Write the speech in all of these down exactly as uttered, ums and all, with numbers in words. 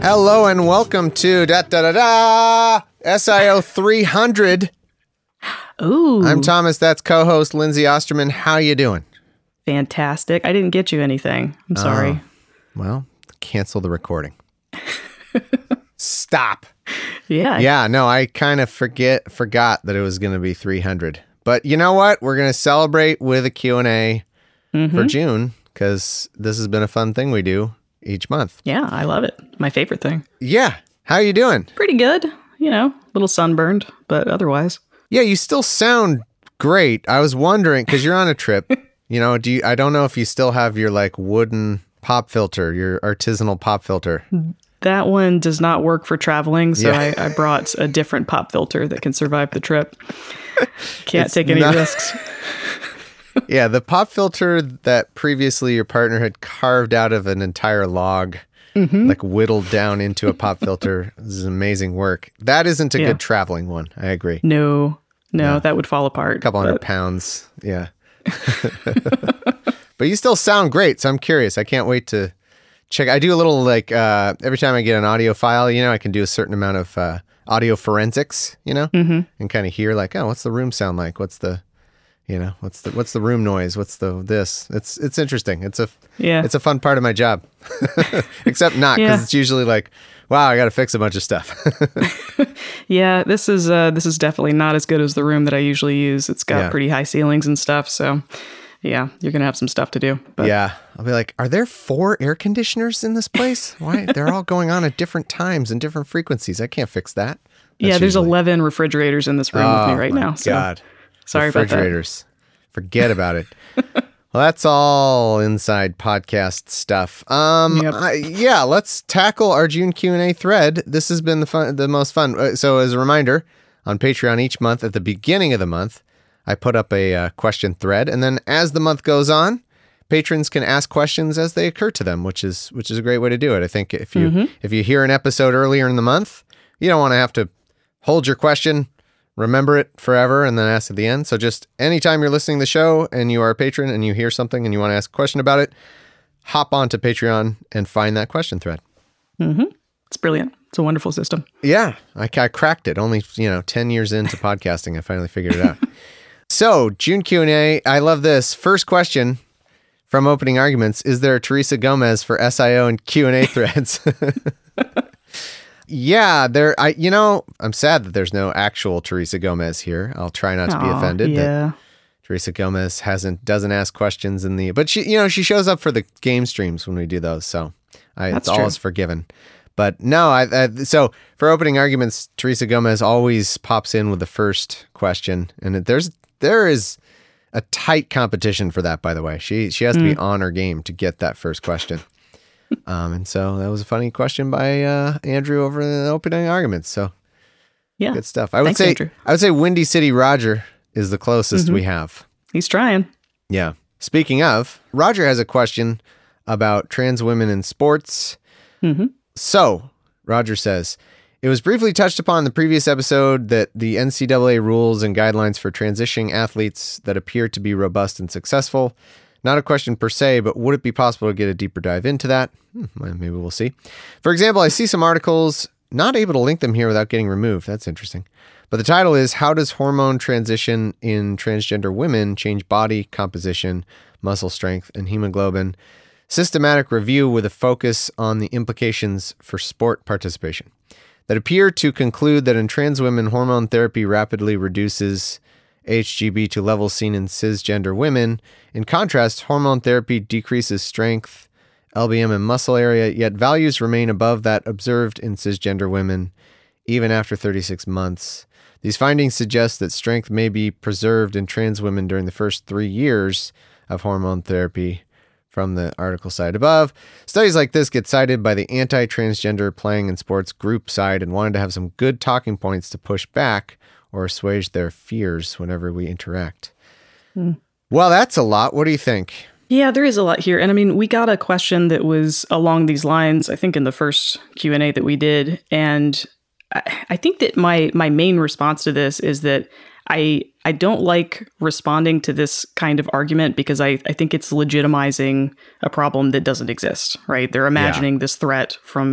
Hello and welcome to da da da da S I O three hundred. Ooh. I'm Thomas. That's co-host Lindsay Osterman. How you doing? Fantastic. I didn't get you anything. I'm sorry. Oh, well, cancel the recording. Stop. Yeah. Yeah, no, I kind of forget forgot that it was going to be three hundred. But you know what? We're going to celebrate with a Q and A mm-hmm. for June because this has been a fun thing we do each month. Yeah, I love it. My favorite thing. Yeah. How you doing? Pretty good. You know, a little sunburned, but otherwise. Yeah, you still sound great. I was wondering, because you're on a trip, you know, do you, I don't know if you still have your like wooden pop filter, your artisanal pop filter. That one does not work for traveling, so Yeah. I, I brought a different pop filter that can survive the trip. Can't it's take any not- risks. Yeah, the pop filter that previously your partner had carved out of an entire log, mm-hmm. like whittled down into a pop filter. This is amazing work. That isn't a yeah. good traveling one. I agree. No, no, no. That would fall apart. A couple but... hundred pounds. Yeah. But you still sound great. So I'm curious. I can't wait to check. I do a little like uh, every time I get an audio file, you know, I can do a certain amount of uh, audio forensics, you know, mm-hmm. and kind of hear like, oh, what's the room sound like? What's the You know, what's the what's the room noise? What's the this? It's it's interesting. It's a yeah. It's a fun part of my job, except not because yeah. it's usually like, wow, I got to fix a bunch of stuff. Yeah, this is uh, this is definitely not as good as the room that I usually use. It's got yeah. pretty high ceilings and stuff, so yeah, you're gonna have some stuff to do. But. Yeah, I'll be like, are there four air conditioners in this place? Why they're all going on at different times and different frequencies? I can't fix that. That's yeah, there's usually... eleven refrigerators in this room oh, with me right my now. So. God. Sorry about that. Refrigerators. Forget about it. Well, that's all inside podcast stuff. Um, yep. I, yeah, let's tackle our June Q and A thread. This has been the fun, the most fun. So, as a reminder, on Patreon each month at the beginning of the month, I put up a uh, question thread, and then as the month goes on, patrons can ask questions as they occur to them, which is which is a great way to do it. I think if you mm-hmm. if you hear an episode earlier in the month, you don't want to have to hold your question. Remember it forever and then ask at the end. So just anytime you're listening to the show and you are a patron and you hear something and you want to ask a question about it, hop onto Patreon and find that question thread. Mm-hmm. It's brilliant. It's a wonderful system. Yeah, I, I cracked it. Only, you know, ten years into podcasting, I finally figured it out. So June Q and A, I love this. First question from Opening Arguments. Is there a Teresa Gomez for S I O and Q and A threads? Yeah, there. I, you know, I'm sad that there's no actual Teresa Gomez here. I'll try not to Aww, be offended yeah. that Teresa Gomez hasn't doesn't ask questions in the. But she, you know, she shows up for the game streams when we do those, so I, it's true. always forgiven. But no, I, I. So for Opening Arguments, Teresa Gomez always pops in with the first question, and it, there's there is a tight competition for that. By the way, she she has to mm. be on her game to get that first question. Um, and so that was a funny question by uh, Andrew over in the Opening Arguments. So yeah, good stuff. I would Thanks, say Andrew. I would say Windy City Roger is the closest mm-hmm. we have. He's trying. Yeah. Speaking of, Roger has a question about trans women in sports. Mm-hmm. So Roger says, it was briefly touched upon in the previous episode that the N C double A rules and guidelines for transitioning athletes that appear to be robust and successful. Not a question per se, but would it be possible to get a deeper dive into that? Hmm, well, maybe we'll see. For example, I see some articles, not able to link them here without getting removed. That's interesting. But the title is, How Does Hormone Transition in Transgender Women Change Body Composition, Muscle Strength, and Hemoglobin? Systematic review with a focus on the implications for sport participation. That appear to conclude that in trans women, hormone therapy rapidly reduces H G B to levels seen in cisgender women. In contrast, hormone therapy decreases strength, L B M, and muscle area, yet values remain above that observed in cisgender women, even after thirty-six months. These findings suggest that strength may be preserved in trans women during the first three years of hormone therapy. From the article side above, studies like this get cited by the anti-transgender playing in sports group side and wanted to have some good talking points to push back or assuage their fears whenever we interact. Mm. Well, that's a lot. What do you think? Yeah, there is a lot here. And I mean, we got a question that was along these lines, I think in the first Q and A that we did. And I, I think that my my main response to this is that I I don't like responding to this kind of argument because I, I think it's legitimizing a problem that doesn't exist, right? They're imagining yeah. this threat from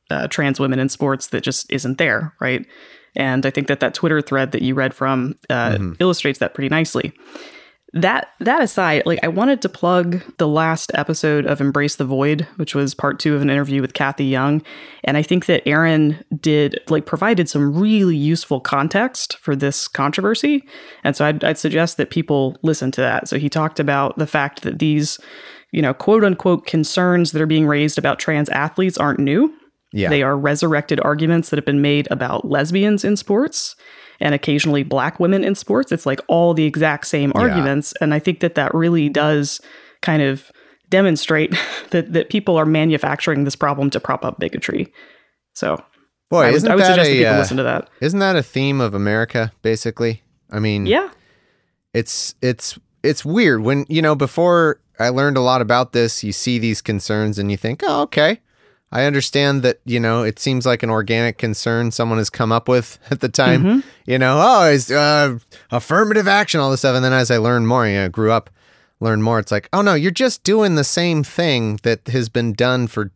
uh, trans women in sports that just isn't there, right? And I think that that Twitter thread that you read from uh, mm-hmm. illustrates that pretty nicely. That that aside, like I wanted to plug the last episode of Embrace the Void, which was part two of an interview with Kathy Young. And I think that Aaron did like provided some really useful context for this controversy. And so I'd, I'd suggest that people listen to that. So he talked about the fact that these, you know, quote unquote concerns that are being raised about trans athletes aren't new. Yeah. They are resurrected arguments that have been made about lesbians in sports and occasionally black women in sports. It's like all the exact same arguments. Yeah. And I think that that really does kind of demonstrate that, that people are manufacturing this problem to prop up bigotry. So Boy, I would, isn't I would that suggest a, that people uh, listen to that. Isn't that a theme of America, basically? I mean, yeah, it's, it's, it's weird when, you know, before I learned a lot about this, you see these concerns and you think, oh, okay. I understand that, you know, it seems like an organic concern someone has come up with at the time, mm-hmm. you know, oh, it's uh, affirmative action, all this stuff. And then as I learned more, you know, grew up, learned more, it's like, oh no, you're just doing the same thing that has been done for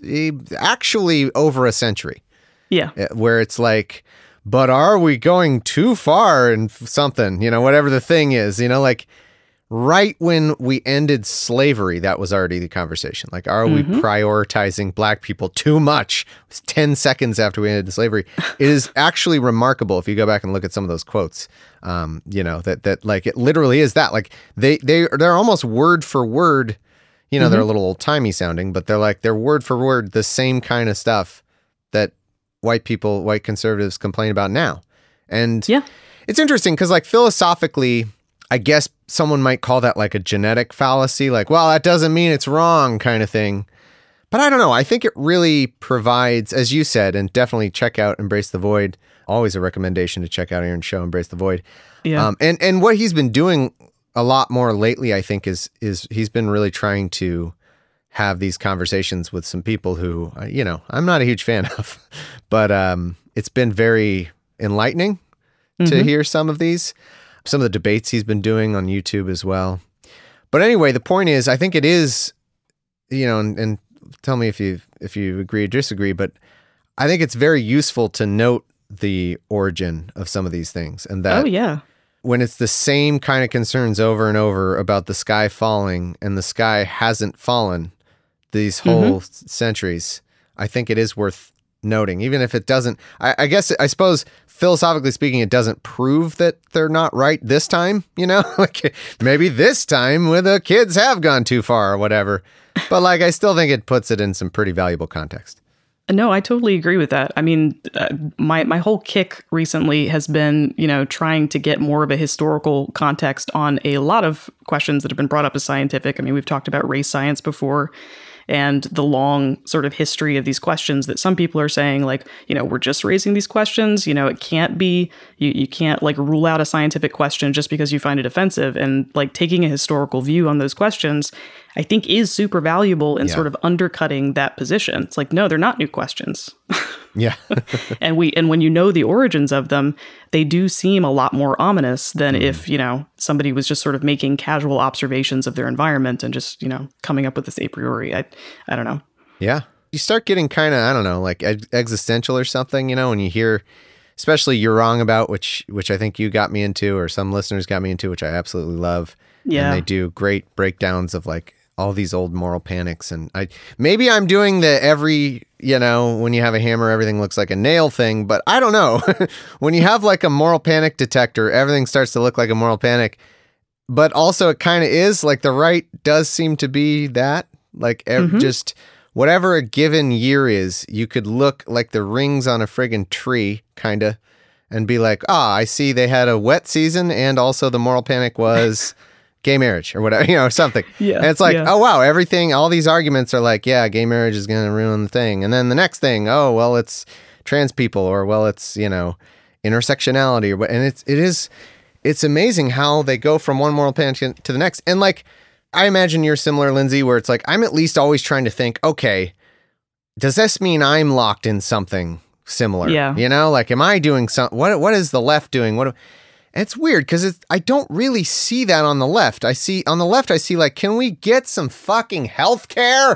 actually over a century. Yeah. Where it's like, but are we going too far in something, you know, whatever the thing is, you know, like, right when we ended slavery, that was already the conversation. Like, are mm-hmm. we prioritizing black people too much? It was ten seconds after we ended slavery. It is actually remarkable if you go back and look at some of those quotes. Um, you know, that that like it literally is that. Like they they they're almost word for word. You know, mm-hmm. they're a little old timey sounding, but they're like they're word for word the same kind of stuff that white people, white conservatives complain about now. And yeah, it's interesting because like philosophically, I guess someone might call that like a genetic fallacy, like, well, that doesn't mean it's wrong kind of thing. But I don't know. I think it really provides, as you said, and definitely check out Embrace the Void. Always a recommendation to check out Aaron's show, Embrace the Void. Yeah. Um, and, and what he's been doing a lot more lately, I think, is is he's been really trying to have these conversations with some people who, you know, I'm not a huge fan of. But um, it's been very enlightening mm-hmm. to hear some of these. Some of the debates he's been doing on YouTube as well. But anyway, the point is, I think it is, you know, and, and tell me if you if you agree or disagree, but I think it's very useful to note the origin of some of these things. And that oh, yeah. when it's the same kind of concerns over and over about the sky falling and the sky hasn't fallen these whole mm-hmm. centuries, I think it is worth noting, even if it doesn't, I, I guess, I suppose, philosophically speaking, it doesn't prove that they're not right this time, you know, like maybe this time where the kids have gone too far or whatever. But like, I still think it puts it in some pretty valuable context. No, I totally agree with that. I mean, uh, my, my whole kick recently has been, you know, trying to get more of a historical context on a lot of questions that have been brought up as scientific. I mean, we've talked about race science before, and the long sort of history of these questions that some people are saying, like, you know, we're just raising these questions. You know, it can't be, you, you can't like rule out a scientific question just because you find it offensive. And like taking a historical view on those questions, I think is super valuable in yeah. sort of undercutting that position. It's like, no, they're not new questions. Yeah. and we, and when you know the origins of them, they do seem a lot more ominous than mm. if, you know, somebody was just sort of making casual observations of their environment and just, you know, coming up with this a priori. I, I don't know. Yeah. You start getting kind of, I don't know, like eg- existential or something, you know, when you hear, especially You're Wrong About, which, which I think you got me into, or some listeners got me into, which I absolutely love. Yeah. And they do great breakdowns of like all these old moral panics. And I, maybe I'm doing the every, you know, when you have a hammer, everything looks like a nail thing, but I don't know. When you have like a moral panic detector, everything starts to look like a moral panic, but also it kind of is like the right does seem to be that, like mm-hmm. just whatever a given year is, you could look like the rings on a friggin' tree kind of and be like, ah, I see they had a wet season and also the moral panic was gay marriage or whatever, you know, something. Yeah. And it's like, yeah. oh, wow, everything, all these arguments are like, yeah, gay marriage is going to ruin the thing. And then the next thing, oh, well, it's trans people, or, well, it's, you know, intersectionality. Or, and it's, it is, it's amazing how they go from one moral panic to the next. And like, I imagine you're similar, Lindsay, where it's like, I'm at least always trying to think, okay, does this mean I'm locked in something similar? Yeah. You know, like, am I doing something? What, what is the left doing? What? It's weird because I don't really see that on the left. I see on the left, I see like, can we get some fucking health care?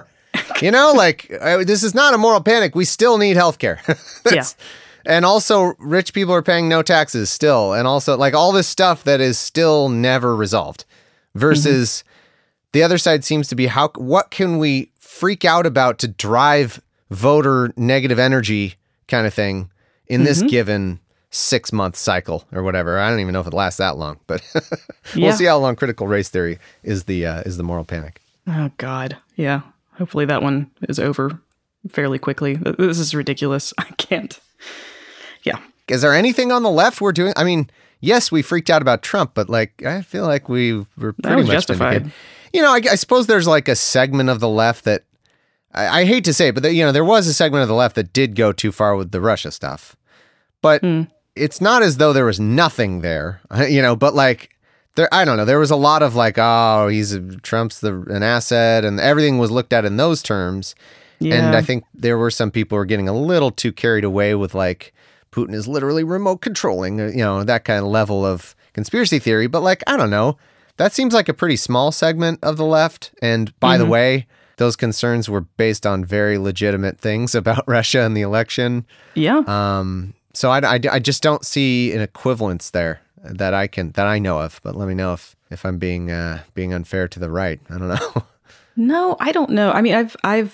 You know, like, uh, this is not a moral panic. We still need healthcare. Yeah. And also, rich people are paying no taxes still. And also, like, all this stuff that is still never resolved. Versus mm-hmm. the other side seems to be, how what can we freak out about to drive voter negative energy kind of thing in mm-hmm. this given six-month cycle or whatever. I don't even know if it lasts that long, but we'll yeah. see how long critical race theory is the uh, is the moral panic. Oh, God. Yeah. Hopefully that one is over fairly quickly. This is ridiculous. I can't. Yeah. Is there anything on the left we're doing? I mean, yes, we freaked out about Trump, but like, I feel like we were pretty much justified. Vindicated. You know, I, I suppose there's like a segment of the left that, I, I hate to say it, but the, you know, there was a segment of the left that did go too far with the Russia stuff. But mm. it's not as though there was nothing there, you know, but like, there, I don't know, there was a lot of like, oh, he's a, Trump's the, an asset, and everything was looked at in those terms. Yeah. And I think there were some people who were getting a little too carried away with like, Putin is literally remote controlling, you know, that kind of level of conspiracy theory. But like, I don't know, that seems like a pretty small segment of the left. And by mm-hmm. the way, those concerns were based on very legitimate things about Russia and the election. Yeah. Um. So I, I, I just don't see an equivalence there that I can, that I know of. But let me know if, if I'm being, uh, being unfair to the right. I don't know. No, I don't know. I mean, I've, I've,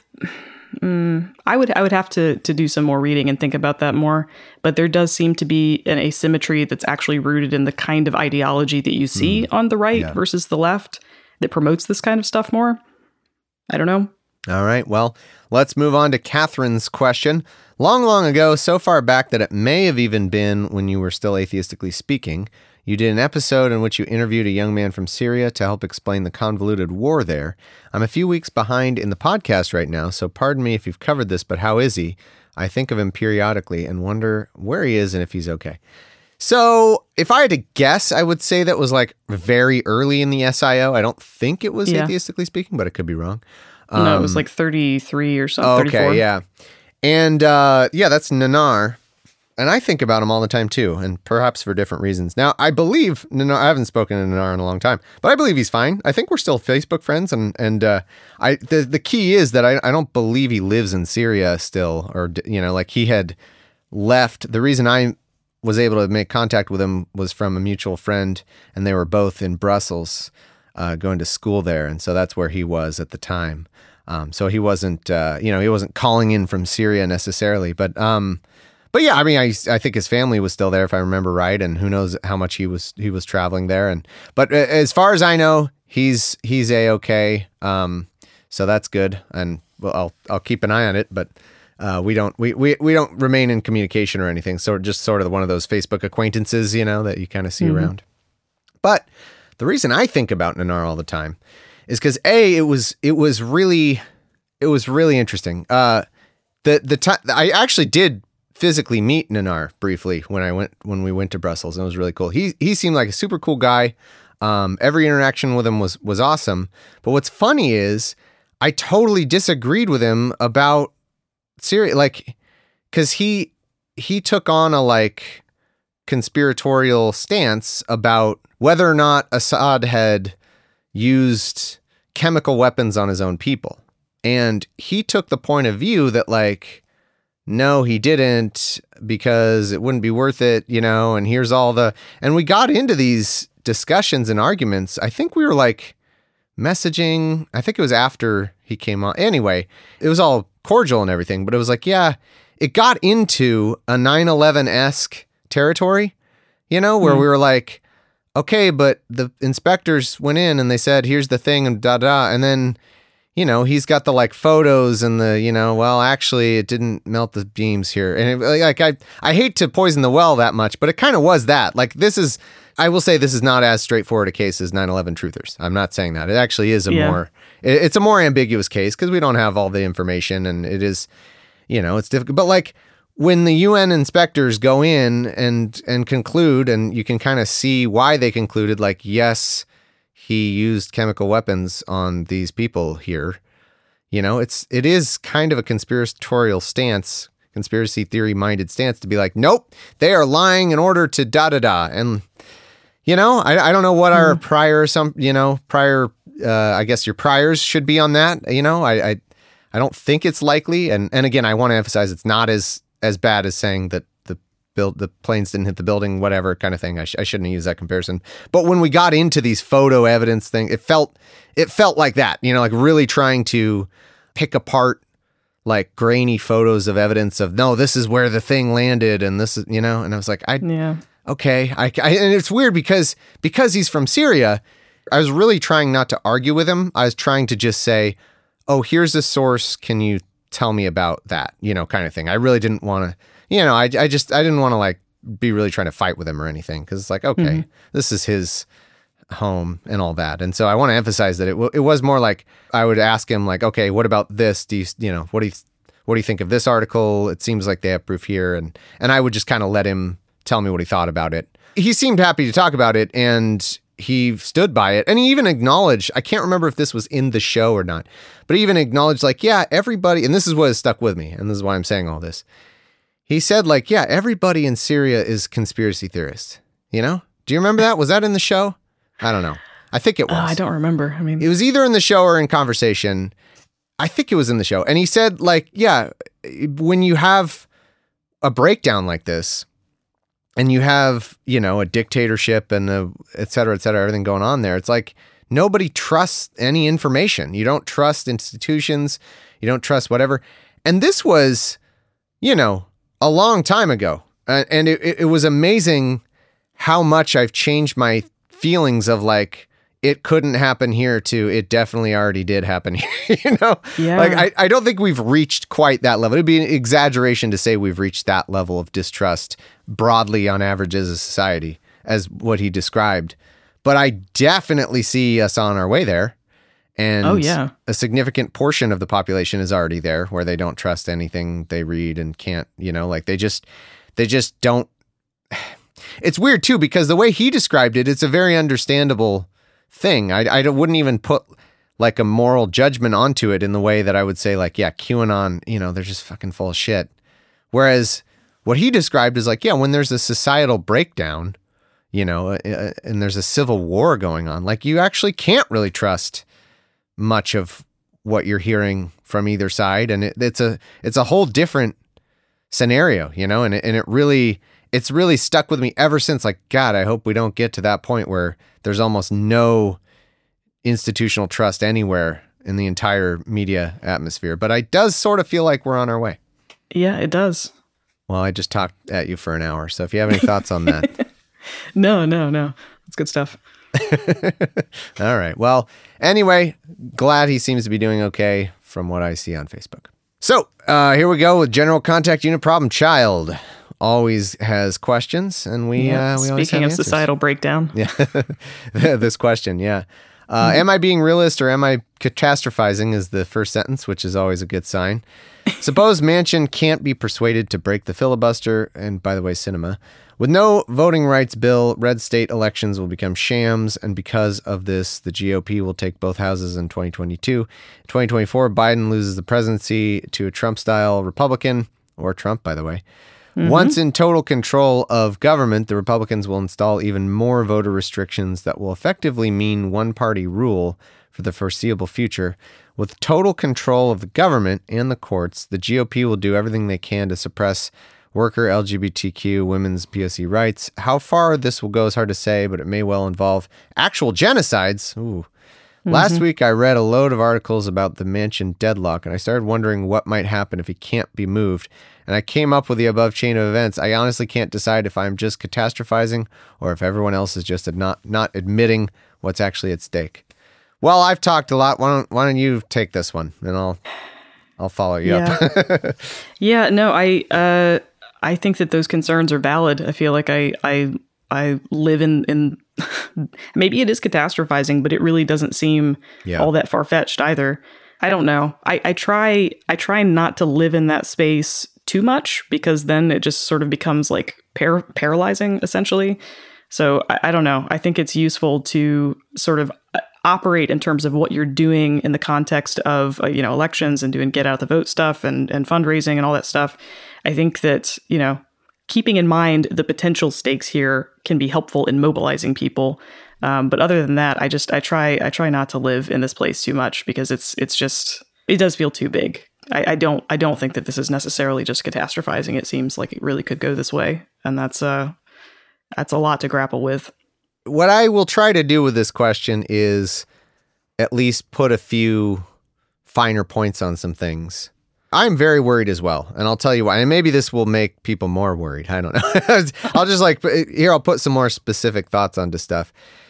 Mm, I would I would have to to do some more reading and think about that more. But there does seem to be an asymmetry that's actually rooted in the kind of ideology that you see mm, on the right yeah. versus the left that promotes this kind of stuff more. I don't know. All right. Well, let's move on to Catherine's question. Long, long ago, so far back that it may have even been when you were still atheistically speaking, you did an episode in which you interviewed a young man from Syria to help explain the convoluted war there. I'm a few weeks behind in the podcast right now, so pardon me if you've covered this, but how is he? I think of him periodically and wonder where he is and if he's okay. So if I had to guess, I would say that was like very early in the S I O. I don't think it was yeah. atheistically speaking, but it could be wrong. Um, no, it was like thirty-three or something. Okay, thirty-four. yeah. And uh, yeah, that's Nanar. And I think about him all the time too, and perhaps for different reasons. Now, I believe, Nanar, I haven't spoken to Nanar in a long time, but I believe he's fine. I think we're still Facebook friends, and and uh, I the, the key is that I, I don't believe he lives in Syria still, or, you know, like he had left. The reason I was able to make contact with him was from a mutual friend, and they were both in Brussels uh, going to school there, and so that's where he was at the time. Um, so he wasn't, uh, you know, he wasn't calling in from Syria necessarily, but um, but yeah, I mean, I I think his family was still there if I remember right, and who knows how much he was he was traveling there. And but as far as I know, he's he's a-okay. Um, so that's good, and well, I'll I'll keep an eye on it, but. Uh, we don't we, we we don't remain in communication or anything. So just sort of one of those Facebook acquaintances, you know, that you kind of see mm-hmm. around. But the reason I think about Nanar all the time is because a it was it was really it was really interesting. Uh, the the time I actually did physically meet Nanar briefly when I went when we went to Brussels, and it was really cool. He he seemed like a super cool guy. Um, every interaction with him was was awesome. But what's funny is I totally disagreed with him about. Serious, like, because he he took on a like conspiratorial stance about whether or not Assad had used chemical weapons on his own people, and he took the point of view that like, no, he didn't, because it wouldn't be worth it, you know. And here's all the and we got into these discussions and arguments. I think we were like messaging. I think it was after he came on. Anyway, it was all cordial and everything, but it was like, yeah, it got into a nine eleven-esque territory, you know, where mm. we were like, okay, but the inspectors went in and they said, here's the thing, and da da, and then, you know, he's got the like photos and the, you know, well, actually it didn't melt the beams here. And it, like, I, I hate to poison the well that much, but it kind of was that. Like, this is, I will say this is not as straightforward a case as nine eleven truthers. I'm not saying that. It actually is a yeah. more, it, it's a more ambiguous case because we don't have all the information, and it is, you know, it's difficult. But like when the U N inspectors go in and, and conclude, and you can kind of see why they concluded, like, yes, he used chemical weapons on these people here. You know, it's, it is kind of a conspiratorial stance, conspiracy theory minded stance to be like, nope, they are lying in order to da da da. And, you know, I, I don't know what our mm. prior, some, you know, prior, uh, I guess your priors should be on that. You know, I, I, I don't think it's likely. And and again, I want to emphasize it's not as as bad as saying that the build the planes didn't hit the building, whatever kind of thing. I, sh- I shouldn't use that comparison. But when we got into these photo evidence thing, it felt it felt like that. You know, like really trying to pick apart like grainy photos of evidence of no, this is where the thing landed, and this is, you know. And I was like, I yeah. Okay, I, I, and it's weird because because he's from Syria, I was really trying not to argue with him. I was trying to just say, oh, here's a source. Can you tell me about that? You know, kind of thing. I really didn't want to, you know, I, I just, I didn't want to like be really trying to fight with him or anything. Cause it's like, okay, mm-hmm. this is his home and all that. And so I want to emphasize that it w- it was more like, I would ask him like, okay, what about this? Do you, you know, what do you, what do you think of this article? It seems like they have proof here. And, and I would just kind of let him tell me what he thought about it. He seemed happy to talk about it, and he stood by it. And he even acknowledged, I can't remember if this was in the show or not, but he even acknowledged like, yeah, everybody, and this is what has stuck with me, and this is why I'm saying all this. He said like, yeah, everybody in Syria is conspiracy theorists. You know? Do you remember that? Was that in the show? I don't know. I think it was. Uh, I don't remember. I mean, it was either in the show or in conversation. I think it was in the show. And he said like, yeah, when you have a breakdown like this, and you have, you know, a dictatorship and a et cetera, et cetera, everything going on there. It's like nobody trusts any information. You don't trust institutions. You don't trust whatever. And this was, you know, a long time ago. Uh, and it, it was amazing how much I've changed my feelings of like, it couldn't happen here to it definitely already did happen here. You know, yeah. Like I, I don't think we've reached quite that level. It'd be an exaggeration to say we've reached that level of distrust broadly on average as a society as what he described. But I definitely see us on our way there. And oh, yeah. a significant portion of the population is already there where they don't trust anything they read and can't, you know, like they just, they just don't. It's weird too, because the way he described it, it's a very understandable thing. I, I wouldn't even put like a moral judgment onto it in the way that I would say like, yeah, QAnon, you know, they're just fucking full of shit. Whereas what he described is like, yeah, when there's a societal breakdown, you know, uh, and there's a civil war going on, like you actually can't really trust much of what you're hearing from either side. And it, it's a, it's a whole different scenario, you know, and it, and it really, it's really stuck with me ever since. Like, God, I hope we don't get to that point where there's almost no institutional trust anywhere in the entire media atmosphere. But I does sort of feel like we're on our way. Yeah, it does. Well, I just talked at you for an hour. So if you have any thoughts on that. No, no, no. That's good stuff. All right. Well, anyway, glad he seems to be doing okay from what I see on Facebook. So uh, here we go with General Contact Unit Problem Child. Always has questions, and we yeah, uh, we always speaking have of answers. Societal breakdown. Yeah, this question, yeah. Uh, Mm-hmm. Am I being realist or am I catastrophizing is the first sentence, which is always a good sign. Suppose Manchin can't be persuaded to break the filibuster, and by the way, cinema. With no voting rights bill, red state elections will become shams, and because of this, the G O P will take both houses in twenty twenty-two. In twenty twenty-four, Biden loses the presidency to a Trump-style Republican, or Trump, by the way. Mm-hmm. Once in total control of government, the Republicans will install even more voter restrictions that will effectively mean one-party rule for the foreseeable future. With total control of the government and the courts, the G O P will do everything they can to suppress worker, L G B T Q, women's P O C rights. How far this will go is hard to say, but it may well involve actual genocides. Ooh. Mm-hmm. Last week, I read a load of articles about the Manchin deadlock, and I started wondering what might happen if he can't be moved. And I came up with the above chain of events. I honestly can't decide if I'm just catastrophizing or if everyone else is just not not admitting what's actually at stake. Well, I've talked a lot. Why don't why don't you take this one, and I'll I'll follow you yeah. up. yeah, no, I uh, I think that those concerns are valid. I feel like I I I live in in maybe it is catastrophizing, but it really doesn't seem yeah. all that far fetched either. I don't know. I, I try I try not to live in that space too much, because then it just sort of becomes like par- paralyzing, essentially. So I, I don't know. I think it's useful to sort of operate in terms of what you're doing in the context of, uh, you know, elections and doing get out the vote stuff and, and fundraising and all that stuff. I think that, you know, keeping in mind the potential stakes here can be helpful in mobilizing people. Um, but other than that, I just I try I try not to live in this place too much, because it's it's just it does feel too big. I, I don't I don't think that this is necessarily just catastrophizing. It seems like it really could go this way, and that's uh that's a lot to grapple with. What I will try to do with this question is at least put a few finer points on some things. I'm very worried as well, and I'll tell you why. And maybe this will make people more worried. I don't know. I'll just like here. I'll put some more specific thoughts onto stuff.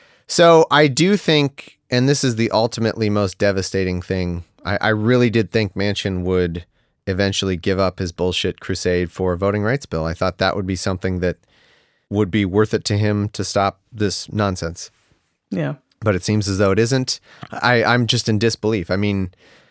So I do think, and this is the ultimately most devastating thing. I, I really did think Manchin would eventually give up his bullshit crusade for a voting rights bill. I thought that would be something that would be worth it to him to stop this nonsense. Yeah. But it seems as though it isn't. I, I'm just in disbelief. I mean,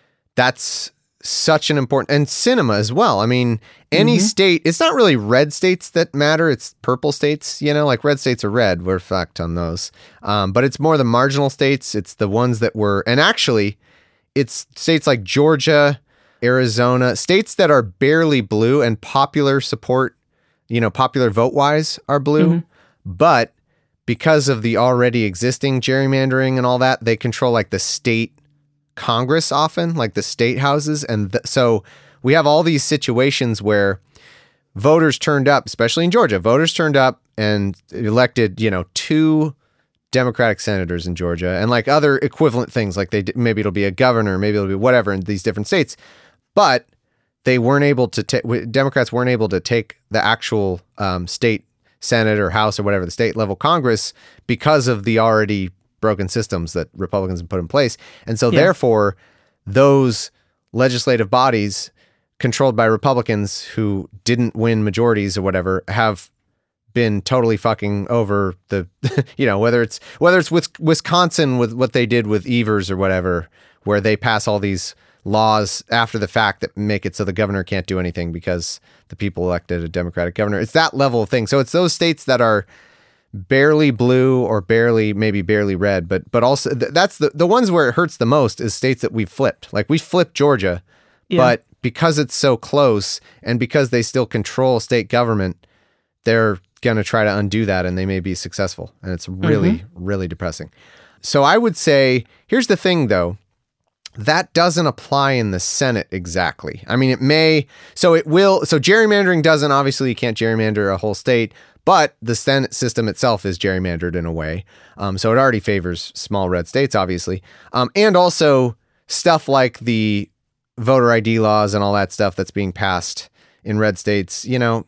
that's such an important, and cinema as well. I mean, any mm-hmm. state, it's not really red states that matter. It's purple states, you know, like red states are red. We're fucked on those. Um, but it's more the marginal states. It's the ones that were, and actually it's states like Georgia, Arizona, states that are barely blue and popular support, you know, popular vote wise are blue. Mm-hmm. But because of the already existing gerrymandering and all that, they control like the state Congress often, like the state houses. And th- so we have all these situations where voters turned up, especially in Georgia, voters turned up and elected, you know, two Democratic senators in Georgia and like other equivalent things. Like they d- maybe it'll be a governor, maybe it'll be whatever in these different states. But they weren't able to take, Democrats weren't able to take the actual um, state Senate or House or whatever, the state level Congress, because of the already broken systems that Republicans have put in place. And so yeah. therefore, those legislative bodies controlled by Republicans who didn't win majorities or whatever have been totally fucking over the, you know, whether it's, whether it's with Wisconsin with what they did with Evers or whatever, where they pass all these laws after the fact that make it so the governor can't do anything because the people elected a Democratic governor. It's that level of thing. So it's those states that are barely blue or barely, maybe barely red, but but also th- that's the, the ones where it hurts the most is states that we've flipped. Like we flipped Georgia, yeah. but because it's so close and because they still control state government, they're going to try to undo that and they may be successful. And it's really, mm-hmm. really depressing. So I would say, here's the thing though, that doesn't apply in the Senate exactly. I mean, it may, so it will, so gerrymandering doesn't, obviously you can't gerrymander a whole state, but the Senate system itself is gerrymandered in a way. Um, so it already favors small red states, obviously. Um, and also stuff like the voter I D laws and all that stuff that's being passed in red states, you know,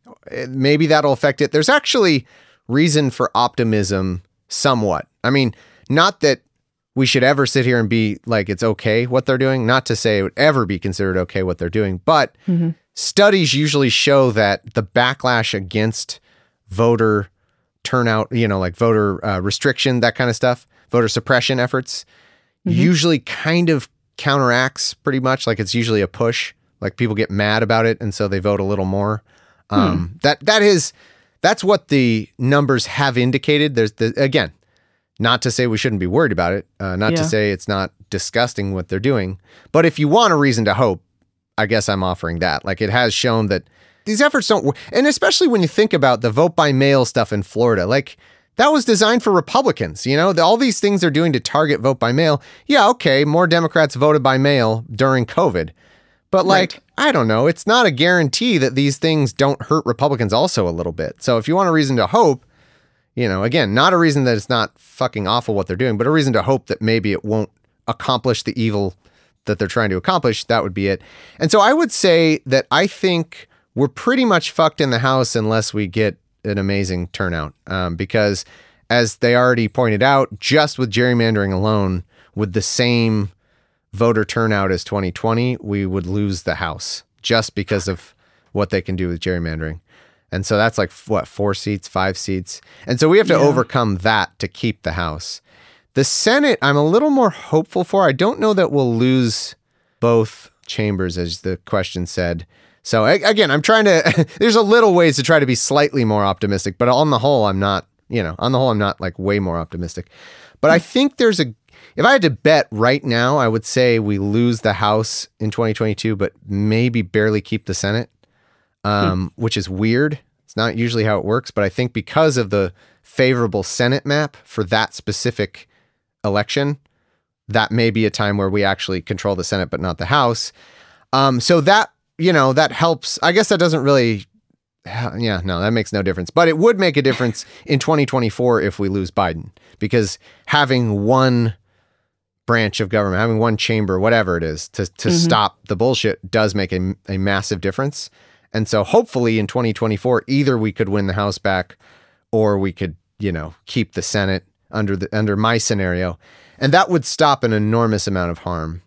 maybe that'll affect it. There's actually reason for optimism somewhat. I mean, not that we should ever sit here and be like, it's okay what they're doing. Not to say it would ever be considered okay what they're doing, but mm-hmm. studies usually show that the backlash against voter turnout, you know, like voter uh, restriction, that kind of stuff, voter suppression efforts, mm-hmm. usually kind of counteracts pretty much. Like it's usually a push, like people get mad about it. And so they vote a little more. Um, hmm. That, that is, that's what the numbers have indicated. There's the, again, not to say we shouldn't be worried about it. Uh, not yeah. to say it's not disgusting what they're doing, but if you want a reason to hope, I guess I'm offering that. Like it has shown that these efforts don't work. And especially when you think about the vote by mail stuff in Florida, like that was designed for Republicans, you know, the, all these things they're doing to target vote by mail. Yeah. Okay. More Democrats voted by mail during COVID, but like, right. I don't know. It's not a guarantee that these things don't hurt Republicans also a little bit. So if you want a reason to hope, you know, again, not a reason that it's not fucking awful what they're doing, but a reason to hope that maybe it won't accomplish the evil that they're trying to accomplish, that would be it. And so I would say that I think we're pretty much fucked in the House unless we get an amazing turnout. Um, because as they already pointed out, just with gerrymandering alone, with the same voter turnout as twenty twenty, we would lose the House just because of what they can do with gerrymandering. And so that's like, what, four seats, five seats. And so we have to yeah. overcome that to keep the House. The Senate, I'm a little more hopeful for. I don't know that we'll lose both chambers, as the question said. So again, I'm trying to, there's a little ways to try to be slightly more optimistic, but on the whole, I'm not, you know, on the whole, I'm not like way more optimistic. But I think there's a, if I had to bet right now, I would say we lose the House in twenty twenty-two, but maybe barely keep the Senate. Um, hmm. Which is weird. It's not usually how it works, but I think because of the favorable Senate map for that specific election, that may be a time where we actually control the Senate, but not the House. Um, so that, you know, that helps. I guess that doesn't really, yeah, no, that makes no difference. But it would make a difference in twenty twenty-four if we lose Biden, because having one branch of government, having one chamber, whatever it is, to, to mm-hmm. stop the bullshit does make a, a massive difference. And so hopefully in twenty twenty-four, either we could win the House back or we could, you know, keep the Senate under the under my scenario. And that would stop an enormous amount of harm.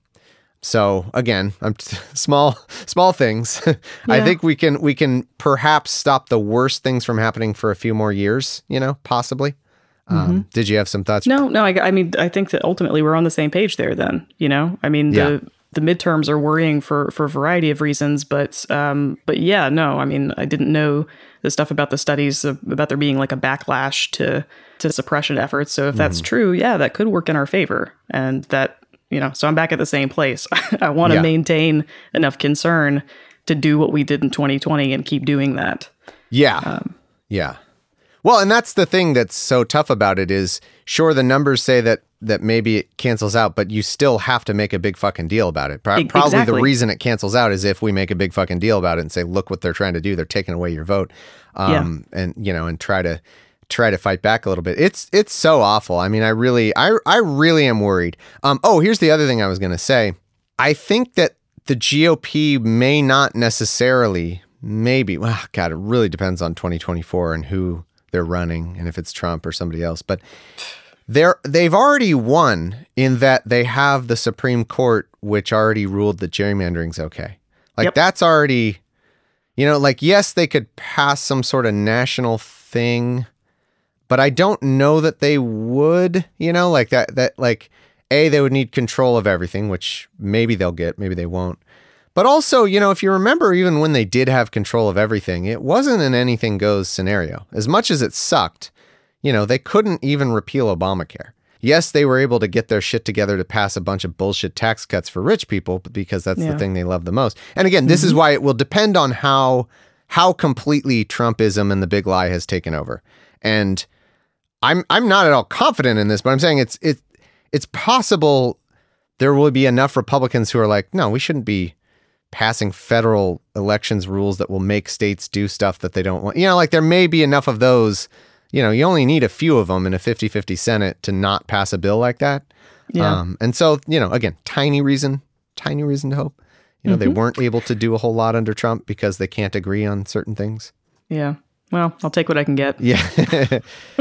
So again, I'm t- small, small things. Yeah. I think we can, we can perhaps stop the worst things from happening for a few more years, you know, possibly. Mm-hmm. Um, did you have some thoughts? No, no. I, I mean, I think that ultimately we're on the same page there then, you know, I mean, the, yeah. the midterms are worrying for, for a variety of reasons, but, um, but yeah, no, I mean, I didn't know the stuff about the studies of, about there being like a backlash to, to suppression efforts. So if that's mm-hmm. true, yeah, that could work in our favor. And that, you know, so I'm back at the same place. I want to yeah. maintain enough concern to do what we did in twenty twenty and keep doing that. Yeah. Um, yeah. Well, and that's the thing that's so tough about it is, sure, the numbers say that that maybe it cancels out, but you still have to make a big fucking deal about it. Pro- probably exactly. the reason it cancels out is if we make a big fucking deal about it and say, look what they're trying to do. They're taking away your vote. Um, yeah. And, you know, and try to try to fight back a little bit. It's it's so awful. I mean, I really, I, I really am worried. Um, oh, here's the other thing I was going to say. I think that the G O P may not necessarily, maybe, well, God, it really depends on twenty twenty-four and who they're running and if it's Trump or somebody else. But they're, they've already won in that they have the Supreme Court, which already ruled that gerrymandering's okay. Like yep. that's already, you know, like, yes, they could pass some sort of national thing, but I don't know that they would, you know, like that, that like, A, they would need control of everything, which maybe they'll get, maybe they won't. But also, you know, if you remember, even when they did have control of everything, it wasn't an anything goes scenario. As much as it sucked, you know, they couldn't even repeal Obamacare. Yes, they were able to get their shit together to pass a bunch of bullshit tax cuts for rich people because that's yeah. the thing they love the most. And again, this mm-hmm. is why it will depend on how how completely Trumpism and the big lie has taken over. And I'm I'm not at all confident in this, but I'm saying it's it it's possible there will be enough Republicans who are like, no, we shouldn't be passing federal elections rules that will make states do stuff that they don't want. You know, like there may be enough of those. You know, you only need a few of them in a fifty-fifty Senate to not pass a bill like that. Yeah. Um, and so, you know, again, tiny reason, tiny reason to hope. You know, mm-hmm. they weren't able to do a whole lot under Trump because they can't agree on certain things. Yeah. Well, I'll take what I can get. Yeah.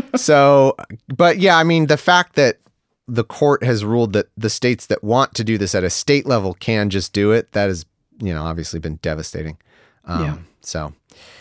So, but yeah, I mean, the fact that the court has ruled that the states that want to do this at a state level can just do it, that has, you know, obviously been devastating. Um, yeah. So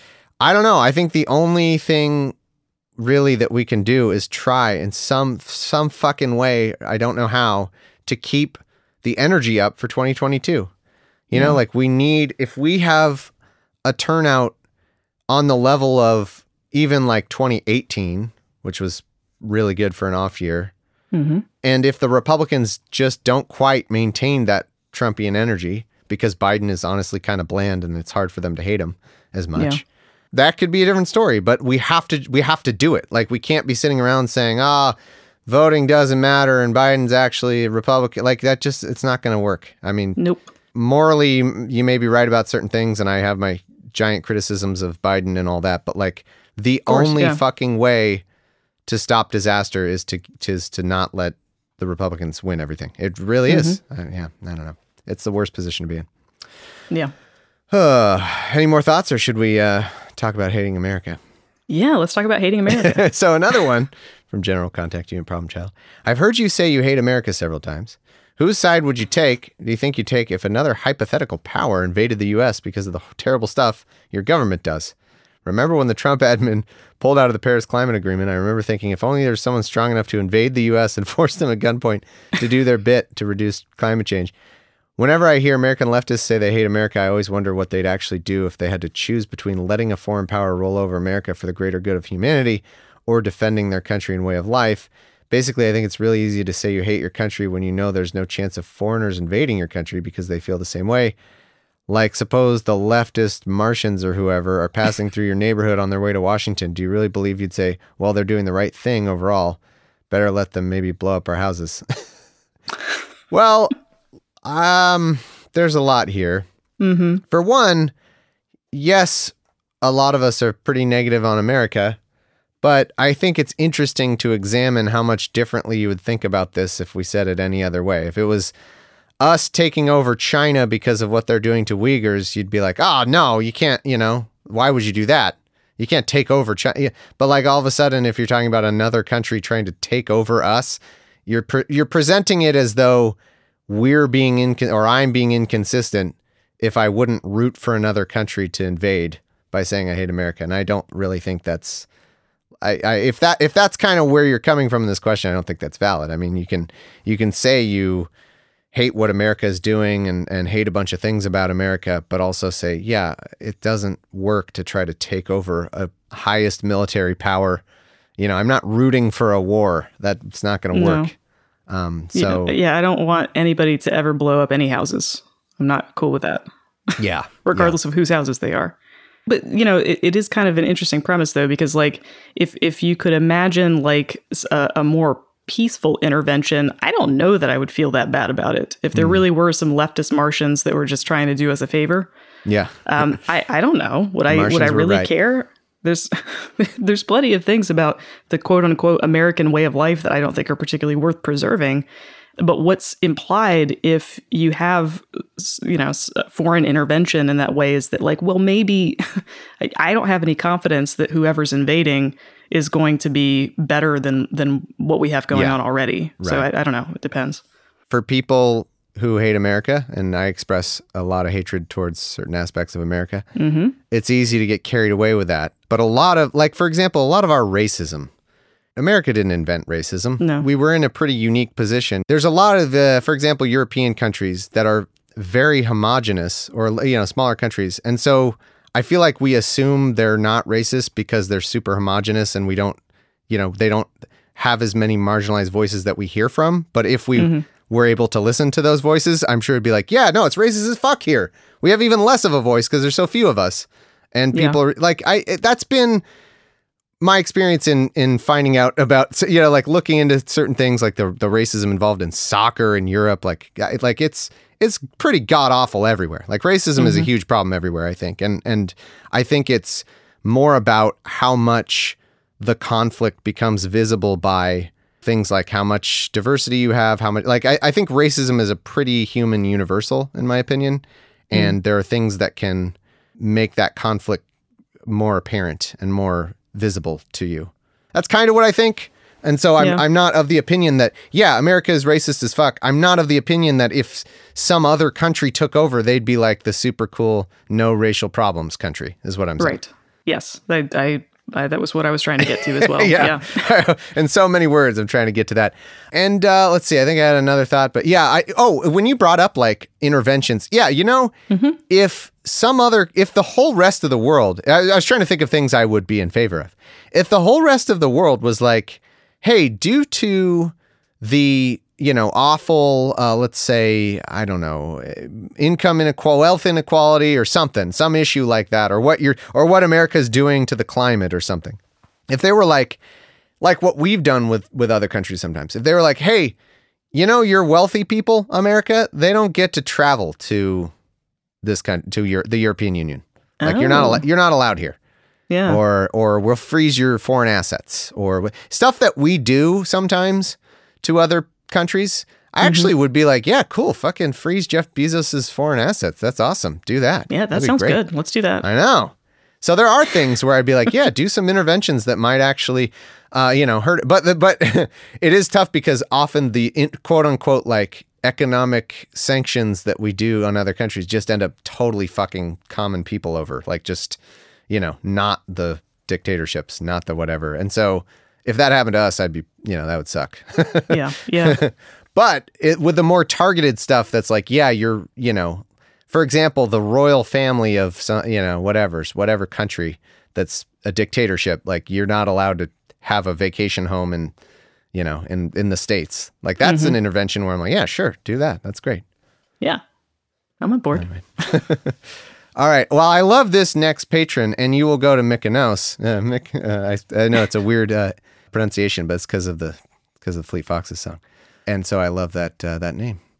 I don't know. I think the only thing really that we can do is try in some, some fucking way, I don't know how, to keep the energy up for twenty twenty-two. You yeah. know, like we need, if we have a turnout on the level of even like twenty eighteen, which was really good for an off year. Mm-hmm. And if the Republicans just don't quite maintain that Trumpian energy, because Biden is honestly kind of bland and it's hard for them to hate him as much, yeah. that could be a different story. But we have to, we have to do it. Like we can't be sitting around saying, ah, oh, voting doesn't matter and Biden's actually a Republican. Like that just, it's not going to work. I mean, nope. Morally, you may be right about certain things, and I have my giant criticisms of Biden and all that, but like the course, only yeah. fucking way to stop disaster is to is to not let the Republicans win everything. It really mm-hmm. is. Uh, yeah, I don't know. It's the worst position to be in. Yeah. Uh, any more thoughts, or should we uh, talk about hating America? Yeah, let's talk about hating America. So another one from General Contact You and Problem Child. I've heard you say you hate America several times. Whose side would you take, do you think you take, if another hypothetical power invaded the U S because of the terrible stuff your government does? Remember when the Trump admin pulled out of the Paris Climate Agreement? I remember thinking, if only there's someone strong enough to invade the U S and force them at gunpoint to do their bit to reduce climate change. Whenever I hear American leftists say they hate America, I always wonder what they'd actually do if they had to choose between letting a foreign power roll over America for the greater good of humanity or defending their country and way of life. Basically, I think it's really easy to say you hate your country when you know there's no chance of foreigners invading your country because they feel the same way. Like, suppose the leftist Martians or whoever are passing through your neighborhood on their way to Washington. Do you really believe you'd say, well, they're doing the right thing overall? Better let them maybe blow up our houses. Well, um, there's a lot here. Mm-hmm. For one, yes, a lot of us are pretty negative on America, but I think it's interesting to examine how much differently you would think about this if we said it any other way. If it was us taking over China because of what they're doing to Uyghurs, you'd be like, oh, no, you can't, you know, why would you do that? You can't take over China. But like all of a sudden, if you're talking about another country trying to take over us, you're pre- you're presenting it as though we're being incon- or I'm being inconsistent if I wouldn't root for another country to invade by saying I hate America. And I don't really think that's, I, I if that if that's kind of where you're coming from in this question, I don't think that's valid. I mean, you can you can say you hate what America is doing and, and hate a bunch of things about America, but also say, yeah, it doesn't work to try to take over a highest military power. You know, I'm not rooting for a war. That's not going to No. work. Um, so yeah, yeah, I don't want anybody to ever blow up any houses. I'm not cool with that. yeah, regardless of whose houses they are. But, you know, it, it is kind of an interesting premise, though, because, like, if if you could imagine, like, a, a more peaceful intervention, I don't know that I would feel that bad about it. If there mm. really were some leftist Martians that were just trying to do us a favor, yeah, um, I, I don't know. Would I would I really right. care? There's there's plenty of things about the quote unquote American way of life that I don't think are particularly worth preserving. But what's implied if you have, you know, foreign intervention in that way is that, like, well, maybe I don't have any confidence that whoever's invading is going to be better than than what we have going yeah. on already. Right. So I, I don't know. It depends. For people who hate America, and I express a lot of hatred towards certain aspects of America, mm-hmm. it's easy to get carried away with that. But a lot of, like, for example, a lot of our racism, America didn't invent racism. No. We were in a pretty unique position. There's a lot of, uh, for example, European countries that are very homogenous, or, you know, smaller countries. And so I feel like we assume they're not racist because they're super homogenous and we don't, you know, they don't have as many marginalized voices that we hear from. But if we mm-hmm. were able to listen to those voices, I'm sure it'd be like, yeah, no, it's racist as fuck here. We have even less of a voice because there's so few of us. And people yeah. are like, I, it, that's been my experience in, in finding out about, you know, like looking into certain things like the the racism involved in soccer in Europe, like, like it's, it's pretty god awful everywhere. Like racism mm-hmm. is a huge problem everywhere, I think. And, and I think it's more about how much the conflict becomes visible by things like how much diversity you have, how much, like, I, I think racism is a pretty human universal, in my opinion. And mm. there are things that can make that conflict more apparent and more visible to you. That's kind of what I think. And so I'm, yeah. I'm not of the opinion that, yeah, America is racist as fuck. I'm not of the opinion that if some other country took over, they'd be like the super cool, no racial problems country, is what I'm saying. Right. Yes. I, I, I that was what I was trying to get to as well. yeah. yeah. In so many words, I'm trying to get to that. And uh, let's see, I think I had another thought, but yeah. I Oh, when you brought up like interventions, yeah, you know, mm-hmm. if some other, if the whole rest of the world, I, I was trying to think of things I would be in favor of. If the whole rest of the world was like, hey, due to the, you know, awful, uh, let's say, I don't know, income inequality, wealth inequality or something, some issue like that, or what you're, or what America's doing to the climate or something. If they were like, like what we've done with, with other countries sometimes, if they were like, hey, you know, your wealthy people, America, they don't get to travel to this country, to your, the European Union. Like oh. you're not, al- you're not allowed here. Yeah. Or, or we'll freeze your foreign assets or stuff that we do sometimes to other countries. I actually mm-hmm. would be like, yeah, cool. Fucking freeze Jeff Bezos's foreign assets. That's awesome. Do that. Yeah, that That'd sounds good. Let's do that. I know. So there are things where I'd be like, yeah, do some interventions that might actually, uh, you know, hurt. But, but it is tough because often the in, quote unquote, like economic sanctions that we do on other countries just end up totally fucking common people over. Like just, you know, not the dictatorships, not the whatever. And so if that happened to us, I'd be, you know, that would suck. yeah. Yeah. But it, with the more targeted stuff that's like, yeah, you're, you know, for example, the royal family of some, you know, whatever's, whatever country that's a dictatorship, like you're not allowed to have a vacation home in, you know, in, in the States. Like that's mm-hmm. an intervention where I'm like, yeah, sure, do that. That's great. Yeah. I'm on board. Anyway. All right. Well, I love this next patron, and you will go to Mykonos. Uh, Mick, uh, I, I know it's a weird uh, pronunciation, but it's because of the because of Fleet Foxes song, and so I love that uh, that name.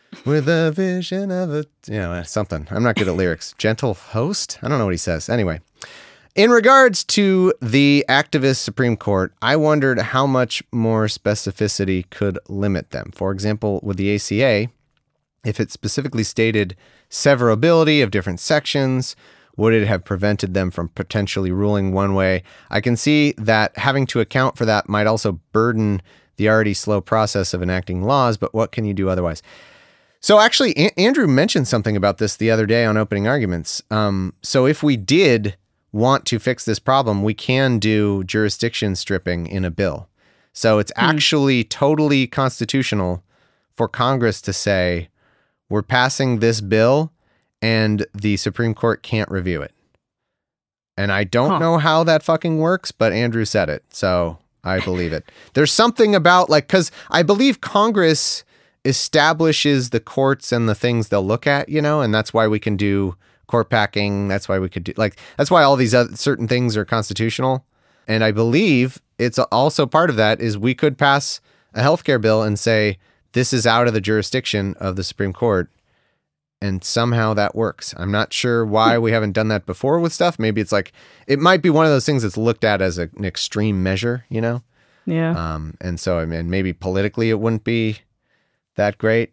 With a vision of a, you know, something. I'm not good at lyrics. Gentle host? I don't know what he says. Anyway, in regards to the activist Supreme Court, I wondered how much more specificity could limit them. For example, with the A C A, if it specifically stated severability of different sections, would it have prevented them from potentially ruling one way? I can see that having to account for that might also burden the already slow process of enacting laws, but what can you do otherwise? So actually, a- Andrew mentioned something about this the other day on Opening Arguments. Um, so if we did want to fix this problem, we can do jurisdiction stripping in a bill. So it's hmm. actually totally constitutional for Congress to say, we're passing this bill and the Supreme Court can't review it. And I don't huh. know how that fucking works, but Andrew said it, so I believe it. There's something about, like, because I believe Congress establishes the courts and the things they'll look at, you know, and that's why we can do court packing. That's why we could do, like, that's why all these other certain things are constitutional. And I believe it's also part of that is we could pass a healthcare bill and say, this is out of the jurisdiction of the Supreme Court. And somehow that works. I'm not sure why we haven't done that before with stuff. Maybe it's like, it might be one of those things that's looked at as a, an extreme measure, you know? Yeah. Um, and so, I mean, maybe politically it wouldn't be that great.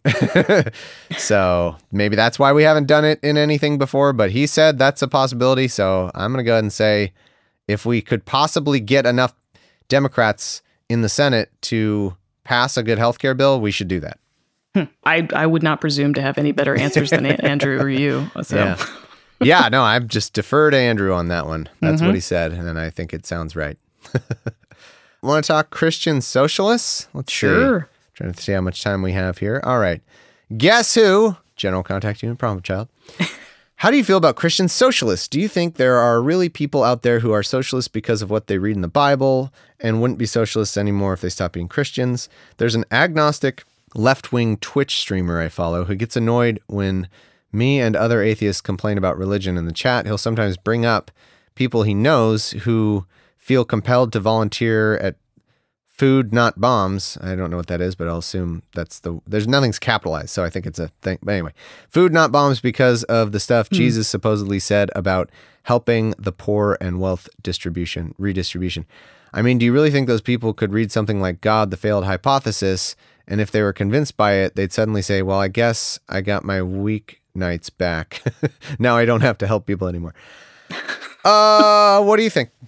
So maybe that's why we haven't done it in anything before, but he said that's a possibility. So I'm going to go ahead and say, if we could possibly get enough Democrats in the Senate to pass a good healthcare bill, we should do that. I I would not presume to have any better answers than Andrew or you. So. Yeah. yeah, no, I'm just defer to Andrew on that one. That's mm-hmm. what he said, and I think it sounds right. Want to talk Christian socialists? Let's sure. see. Trying to see how much time we have here. All right. Guess who? General Contact Unit Problem Child. How do you feel about Christian socialists? Do you think there are really people out there who are socialists because of what they read in the Bible and wouldn't be socialists anymore if they stopped being Christians? There's an agnostic left-wing Twitch streamer I follow who gets annoyed when me and other atheists complain about religion in the chat. He'll sometimes bring up people he knows who feel compelled to volunteer at Food Not Bombs. I don't know what that is, but I'll assume that's the, there's nothing's capitalized, so I think it's a thing. But anyway, Food Not Bombs because of the stuff mm. Jesus supposedly said about helping the poor and wealth distribution, redistribution. I mean, do you really think those people could read something like God, the Failed Hypothesis, and if they were convinced by it, they'd suddenly say, well, I guess I got my weeknights back. Now I don't have to help people anymore. Uh, what do you think?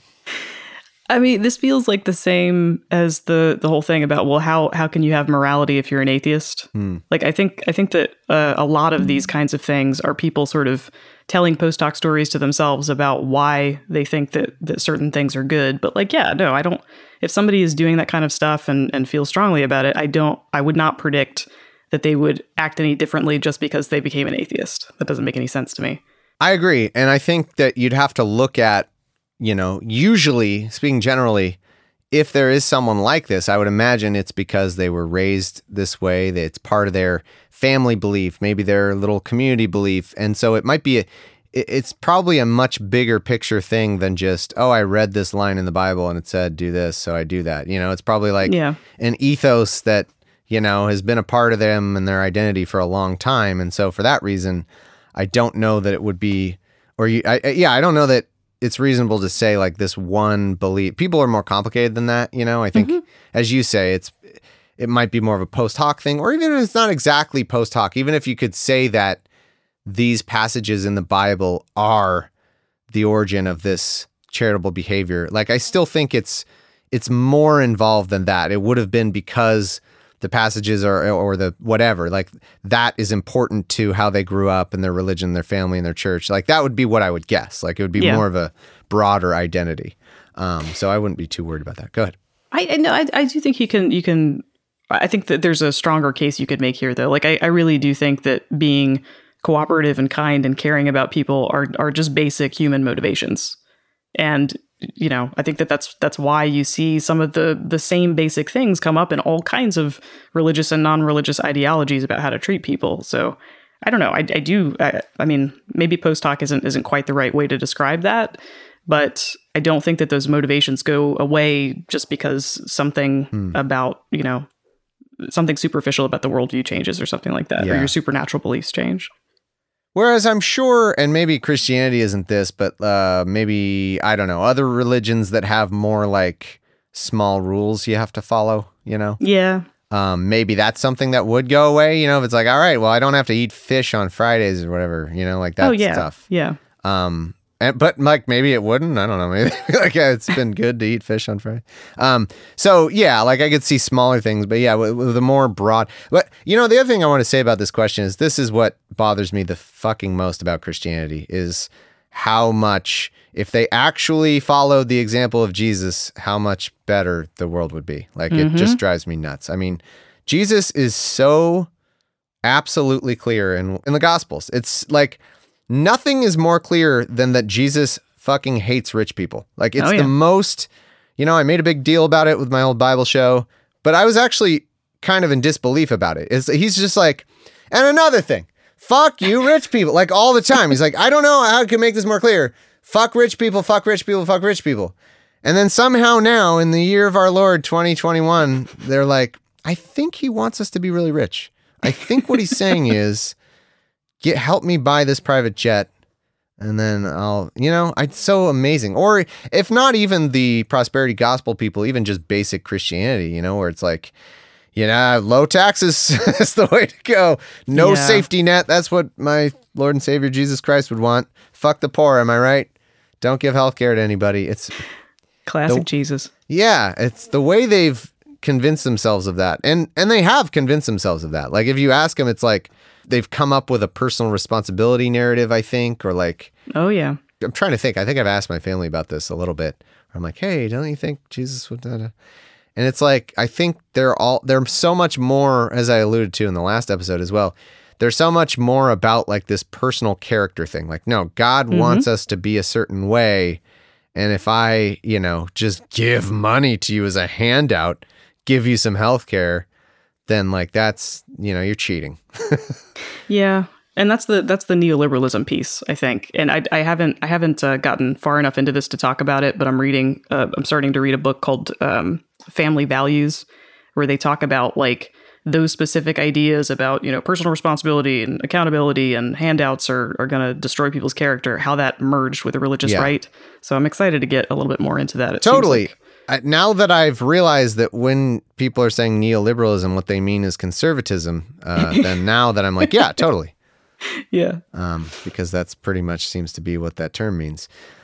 I mean, this feels like the same as the the whole thing about, well, how how can you have morality if you're an atheist? Hmm. Like, I think I think that uh, a lot of these kinds of things are people sort of telling post hoc stories to themselves about why they think that, that certain things are good. But like, yeah, no, I don't. If somebody is doing that kind of stuff and, and feels strongly about it, I don't. I would not predict that they would act any differently just because they became an atheist. That doesn't make any sense to me. I agree, and I think that you'd have to look at, you know, usually, speaking generally, if there is someone like this, I would imagine it's because they were raised this way, that it's part of their family belief, maybe their little community belief. And so it might be, a, it's probably a much bigger picture thing than just, oh, I read this line in the Bible and it said, do this, so I do that. You know, it's probably like yeah. an ethos that, you know, has been a part of them and their identity for a long time. And so for that reason, I don't know that it would be, or you, I, yeah, I don't know that it's reasonable to say like this one belief. People are more complicated than that, you know. I think, mm-hmm. as you say, it's it might be more of a post hoc thing, or even if it's not exactly post hoc. Even if you could say that these passages in the Bible are the origin of this charitable behavior, like I still think it's it's more involved than that. It would have been because the passages are, or the whatever, like that is important to how they grew up and their religion, their family, and their church. Like that would be what I would guess. Like it would be yeah. more of a broader identity. Um, so I wouldn't be too worried about that. Go ahead. I no, I, I do think you can, you can, I think that there's a stronger case you could make here though. Like I, I really do think that being cooperative and kind and caring about people are, are just basic human motivations. And you know, I think that that's that's why you see some of the the same basic things come up in all kinds of religious and non-religious ideologies about how to treat people. So I don't know. I, I do. I, I mean, maybe post hoc isn't isn't quite the right way to describe that, but I don't think that those motivations go away just because something hmm. about, you know, something superficial about the worldview changes or something like that, Yeah. or your supernatural beliefs change. Whereas I'm sure, and maybe Christianity isn't this, but uh, maybe, I don't know, other religions that have more like small rules you have to follow, you know? Yeah. Um, maybe that's something that would go away, you know, if it's like, all right, well, I don't have to eat fish on Fridays or whatever, you know, like that oh, yeah. stuff. Yeah. Um, and, but like maybe it wouldn't. I don't know. Maybe like yeah, it's been good to eat fish on Friday. Um, so yeah, like I could see smaller things, but yeah, with, with the more broad. But you know, the other thing I want to say about this question is this is what bothers me the fucking most about Christianity is how much, if they actually followed the example of Jesus, how much better the world would be. Like mm-hmm. it just drives me nuts. I mean, Jesus is so absolutely clear in in the Gospels. It's like. Nothing is more clear than that Jesus fucking hates rich people. Like it's oh, yeah. the most, you know, I made a big deal about it with my old Bible show, but I was actually kind of in disbelief about it. It's, he's just like, and another thing, fuck you rich people, like all the time. He's like, I don't know how I can make this more clear. Fuck rich people, fuck rich people, fuck rich people. And then somehow now in the year of our Lord, twenty twenty-one, they're like, I think he wants us to be really rich. I think what he's saying is, Get help me buy this private jet, and then I'll, you know, it's so amazing. Or if not even the prosperity gospel people, even just basic Christianity, you know, where it's like, you know, low taxes is the way to go. No yeah. safety net. That's what my Lord and Savior Jesus Christ would want. Fuck the poor. Am I right? Don't give healthcare to anybody. It's classic the, Jesus. Yeah, it's the way they've convinced themselves of that, and and they have convinced themselves of that. Like if you ask them, it's like. They've come up with a personal responsibility narrative, I think, or like, oh yeah. I'm trying to think. I think I've asked my family about this a little bit. I'm like, hey, don't you think Jesus would, da, da? And it's like, I think they're all, they're so much more, as I alluded to in the last episode as well. They're so much more about like this personal character thing. Like, no, God mm-hmm. wants us to be a certain way. And if I, you know, just give money to you as a handout, give you some healthcare, then like that's, you know, you're cheating. Yeah. And that's the that's the neoliberalism piece, I think. And I, I haven't I haven't uh, gotten far enough into this to talk about it, but I'm reading uh, I'm starting to read a book called um, Family Values, where they talk about like those specific ideas about, you know, personal responsibility and accountability and handouts are, are going to destroy people's character, how that merged with the religious yeah. right. So I'm excited to get a little bit more into that. It totally. Like. I, now that I've realized that when people are saying neoliberalism, what they mean is conservatism, uh, then now that I'm like, yeah, totally. Yeah. Um, because that's pretty much seems to be what that term means.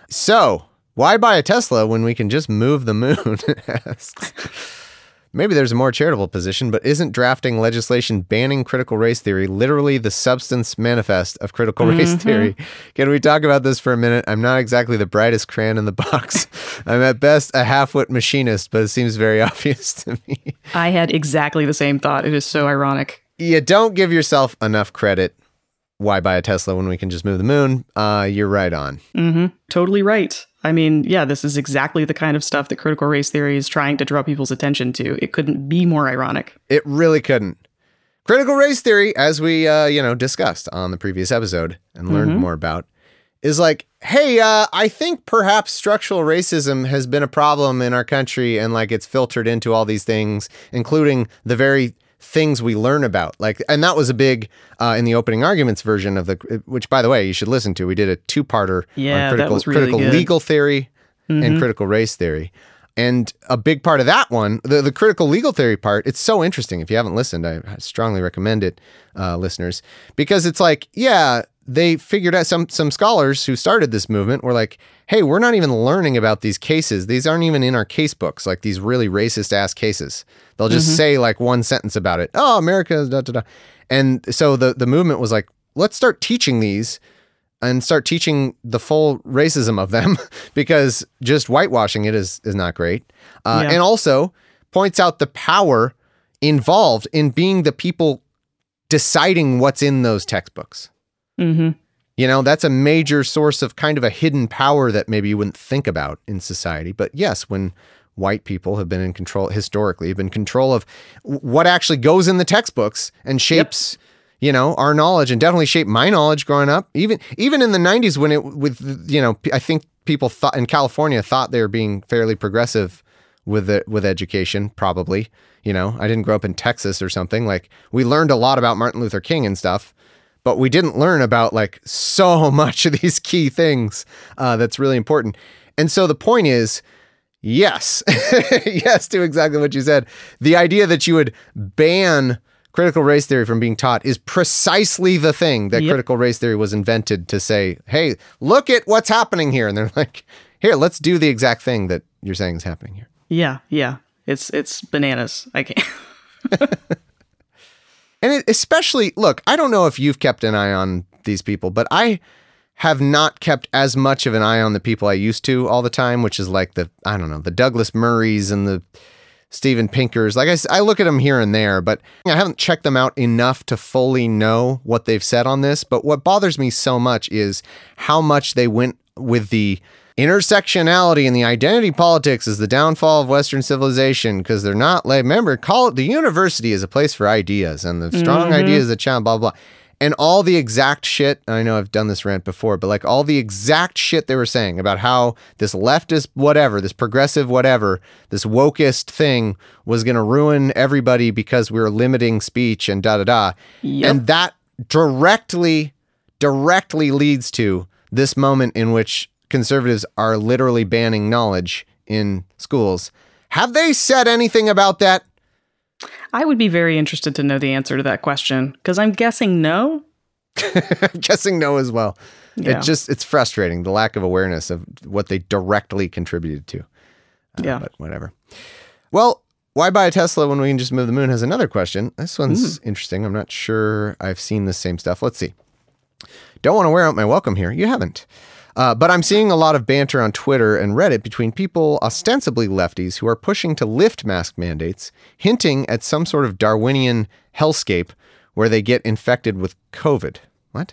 So why buy a Tesla when we can just move the moon? Asks. Maybe there's a more charitable position, but isn't drafting legislation banning critical race theory literally the substance manifest of critical mm-hmm. race theory? Can we talk about this for a minute? I'm not exactly the brightest crayon in the box. I'm at best a half-wit machinist, but it seems very obvious to me. I had exactly the same thought. It is so ironic. You don't give yourself enough credit. Why buy a Tesla when we can just move the moon? Uh, you're right on. Mm-hmm. Totally right. I mean, yeah, this is exactly the kind of stuff that critical race theory is trying to draw people's attention to. It couldn't be more ironic. It really couldn't. Critical race theory, as we, uh, you know, discussed on the previous episode and learned mm-hmm. more about, is like, hey, uh, I think perhaps structural racism has been a problem in our country and like it's filtered into all these things, including the very things we learn about. Like, and that was a big, uh, in the opening arguments version of the, which by the way, you should listen to. We did a two-parter yeah, on critical, that was really critical good. legal theory mm-hmm. and critical race theory. And a big part of that one, the, the critical legal theory part, it's so interesting. If you haven't listened, I strongly recommend it, uh, listeners, because it's like, yeah, they figured out some, some scholars who started this movement were like, hey, we're not even learning about these cases. These aren't even in our case books, like these really racist ass cases. They'll just mm-hmm. say like one sentence about it. Oh, America, da, da, da. And so the, the movement was like, let's start teaching these and start teaching the full racism of them because just whitewashing it is, is not great. Uh, yeah. And also points out the power involved in being the people deciding what's in those textbooks. Mm-hmm. You know, that's a major source of kind of a hidden power that maybe you wouldn't think about in society. But yes, when white people have been in control, historically, have been in control of what actually goes in the textbooks and shapes, yep. you know, our knowledge and definitely shaped my knowledge growing up. Even even in the nineties when it, with, you know, I think people thought in California thought they were being fairly progressive with the, with education, probably. You know, I didn't grow up in Texas or something. Like, we learned a lot about Martin Luther King and stuff, but we didn't learn about like so much of these key things uh, that's really important. And so the point is, yes, yes to exactly what you said. The idea that you would ban critical race theory from being taught is precisely the thing that yep. critical race theory was invented to say, hey, look at what's happening here. And they're like, here, let's do the exact thing that you're saying is happening here. Yeah, yeah. It's it's bananas. I can't. And it especially, look, I don't know if you've kept an eye on these people, but I have not kept as much of an eye on the people I used to all the time, which is like the, I don't know, the Douglas Murrays and the Steven Pinkers. Like I, I look at them here and there, but I haven't checked them out enough to fully know what they've said on this. But what bothers me so much is how much they went with the intersectionality and the identity politics is the downfall of Western civilization because they're not like, remember, call it the university is a place for ideas and the strong mm-hmm. ideas that challenge, blah, blah, blah. And all the exact shit, I know I've done this rant before, but like all the exact shit they were saying about how this leftist whatever, this progressive whatever, this wokeist thing was going to ruin everybody because we were limiting speech and da-da-da. Yep. And that directly, directly leads to this moment in which conservatives are literally banning knowledge in schools. Have they said anything about that? I would be very interested to know the answer to that question because I'm guessing no. I'm guessing no as well. Yeah. It just, it's frustrating, the lack of awareness of what they directly contributed to. Uh, yeah. But whatever. Well, why buy a Tesla when we can just move the moon has another question. This one's mm. interesting. I'm not sure I've seen the same stuff. Let's see. Don't want to wear out my welcome here. You haven't. Uh, but I'm seeing a lot of banter on Twitter and Reddit between people ostensibly lefties who are pushing to lift mask mandates, hinting at some sort of Darwinian hellscape where they get infected with COVID. What?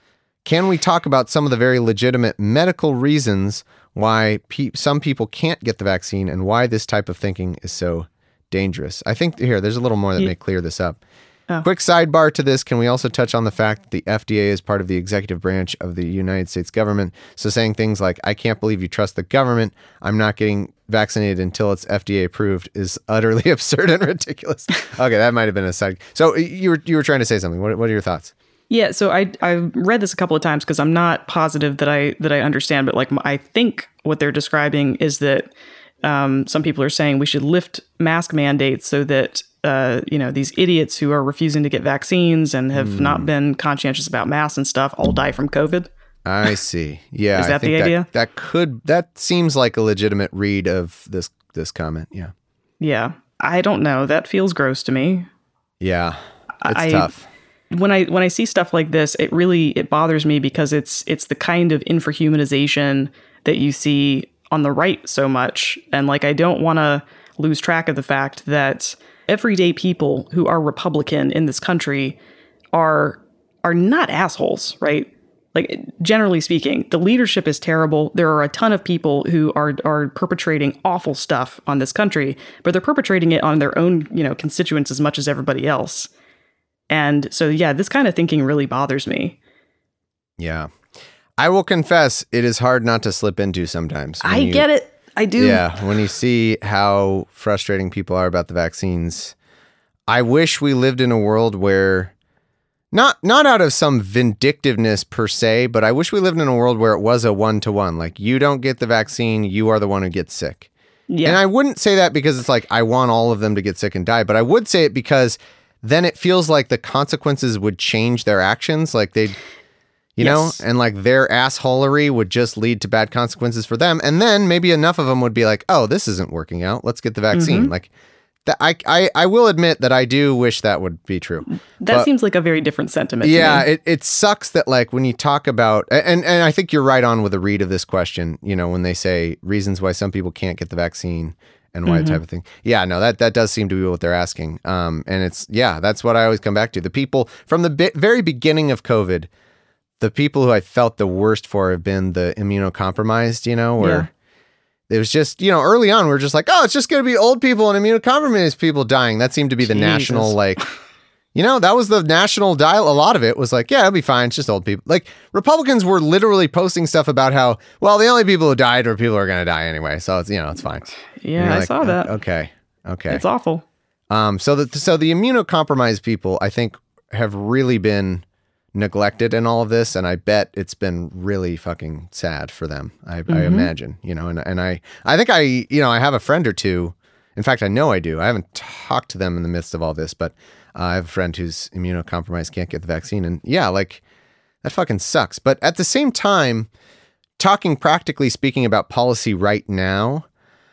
Can we talk about some of the very legitimate medical reasons why pe- some people can't get the vaccine and why this type of thinking is so dangerous? I think here, there's a little more that yeah. may clear this up. Oh. Quick sidebar to this. Can we also touch on the fact that the F D A is part of the executive branch of the United States government? So saying things like, I can't believe you trust the government, I'm not getting vaccinated until it's F D A approved is utterly absurd and ridiculous. Okay, that might have been a side. So you were you were trying to say something. What, what are your thoughts? Yeah, so I I read this a couple of times because I'm not positive that I that I understand, but like I think what they're describing is that um, some people are saying we should lift mask mandates so that Uh, you know, these idiots who are refusing to get vaccines and have mm. not been conscientious about masks and stuff all die from COVID. I see. Yeah. Is that I think the that, idea? That could, that seems like a legitimate read of this, this comment. Yeah. Yeah. I don't know. That feels gross to me. Yeah. It's I, tough. When I, when I see stuff like this, it really, it bothers me because it's, it's the kind of infrahumanization that you see on the right so much. And like, I don't want to lose track of the fact that everyday people who are Republican in this country are are not assholes, right? Like, generally speaking, the leadership is terrible. There are a ton of people who are are perpetrating awful stuff on this country, but they're perpetrating it on their own, you know, constituents as much as everybody else. And so, yeah, this kind of thinking really bothers me. Yeah. I will confess, it is hard not to slip into sometimes. I you- get it. I do. Yeah, when you see how frustrating people are about the vaccines, I wish we lived in a world where, not not out of some vindictiveness per se, but I wish we lived in a world where it was a one-to-one. Like, you don't get the vaccine, you are the one who gets sick. Yeah. And I wouldn't say that because it's like, I want all of them to get sick and die, but I would say it because then it feels like the consequences would change their actions. Like, they'd... You yes. know, and like their assholery would just lead to bad consequences for them. And then maybe enough of them would be like, oh, this isn't working out. Let's get the vaccine. Mm-hmm. Like that. I, I, I will admit that I do wish that would be true. That but, seems like a very different sentiment. Yeah, to me. It, it sucks that like when you talk about, and, and I think you're right on with the read of this question, you know, when they say reasons why some people can't get the vaccine and why mm-hmm. type of thing. Yeah, no, that, that does seem to be what they're asking. Um, and it's, yeah, that's what I always come back to. The people from the bi- very beginning of COVID, the people who I felt the worst for have been the immunocompromised, you know, where yeah. it was just, you know, early on, we we're just like, oh, it's just going to be old people and immunocompromised people dying. That seemed to be the Jesus. national, like, you know, that was the national dial. A lot of it was like, yeah, it'll be fine. It's just old people. Like, Republicans were literally posting stuff about how, well, the only people who died were people who are going to die anyway. So it's, you know, it's fine. Yeah, I like, saw that. Okay. Okay. It's awful. Um, so the, so the immunocompromised people, I think, have really been neglected in all of this. And I bet it's been really fucking sad for them. I, mm-hmm. I imagine, you know, and, and I, I think I, you know, I have a friend or two. In fact, I know I do. I haven't talked to them in the midst of all this, but uh, I have a friend who's immunocompromised, can't get the vaccine. And yeah, like that fucking sucks. But at the same time, talking practically speaking about policy right now,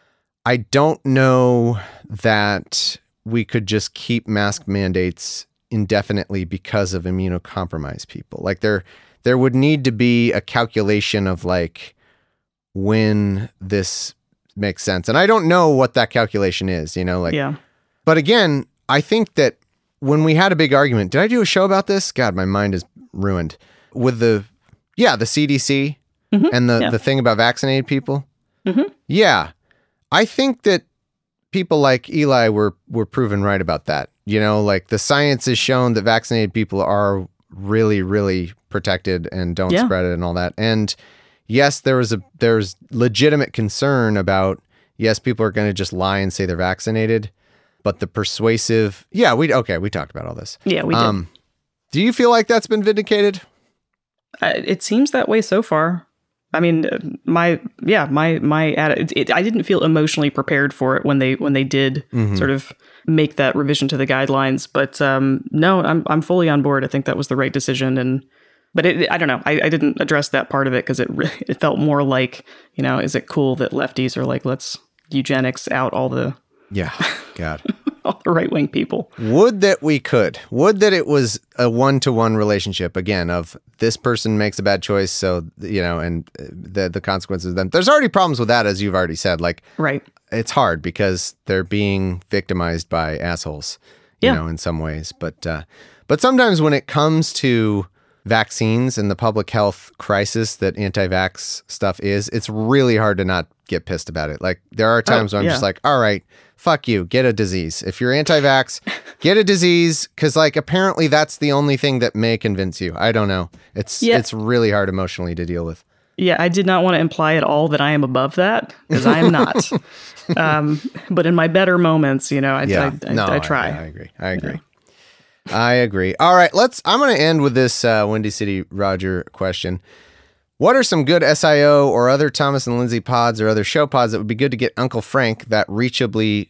I don't know that we could just keep mask mandates indefinitely because of immunocompromised people. Like there, there would need to be a calculation of like when this makes sense. And I don't know what that calculation is, you know, like, yeah. But again, I think that when we had a big argument, did I do a show about this? God, my mind is ruined with the, yeah, the C D C mm-hmm. and the, yeah. the thing about vaccinated people. Mm-hmm. Yeah. I think that people like Eli were, were proven right about that. You know, like the science has shown that vaccinated people are really, really protected and don't yeah. spread it and all that. And yes, there was a, there's legitimate concern about, yes, people are going to just lie and say they're vaccinated, but the persuasive, yeah, we, okay, we talked about all this. Yeah, we did. Um, do you feel like that's been vindicated? Uh, it seems that way so far. I mean, my, yeah, my, my, it, it, I didn't feel emotionally prepared for it when they, when they did mm-hmm. sort of make that revision to the guidelines, but um, no, I'm, I'm fully on board. I think that was the right decision. And, but it, I don't know, I, I didn't address that part of it because it really, it felt more like, you know, is it cool that lefties are like, let's eugenics out all the, yeah, God, all the right-wing people. Would that we could, would that it was a one-to-one relationship again of this person makes a bad choice. So, you know, and the, the consequences of them, there's already problems with that, as you've already said, like, right. It's hard because they're being victimized by assholes, you yeah. know, in some ways. But, uh, but sometimes when it comes to vaccines and the public health crisis that anti-vax stuff is, it's really hard to not get pissed about it. Like there are times oh, where I'm yeah. just like, all right, fuck you, get a disease. If you're anti-vax, get a disease. Cause like, apparently that's the only thing that may convince you. I don't know. It's, yeah. it's really hard emotionally to deal with. Yeah. I did not want to imply at all that I am above that because I am not. um, but in my better moments, you know, I, yeah. I, I, no, I try. I, I agree. I agree. You know? I agree. All right, let's, I'm going to end with this uh, Windy City Roger question. What are some good S I O or other Thomas and Lindsay pods or other show pods that would be good to get Uncle Frank that reachably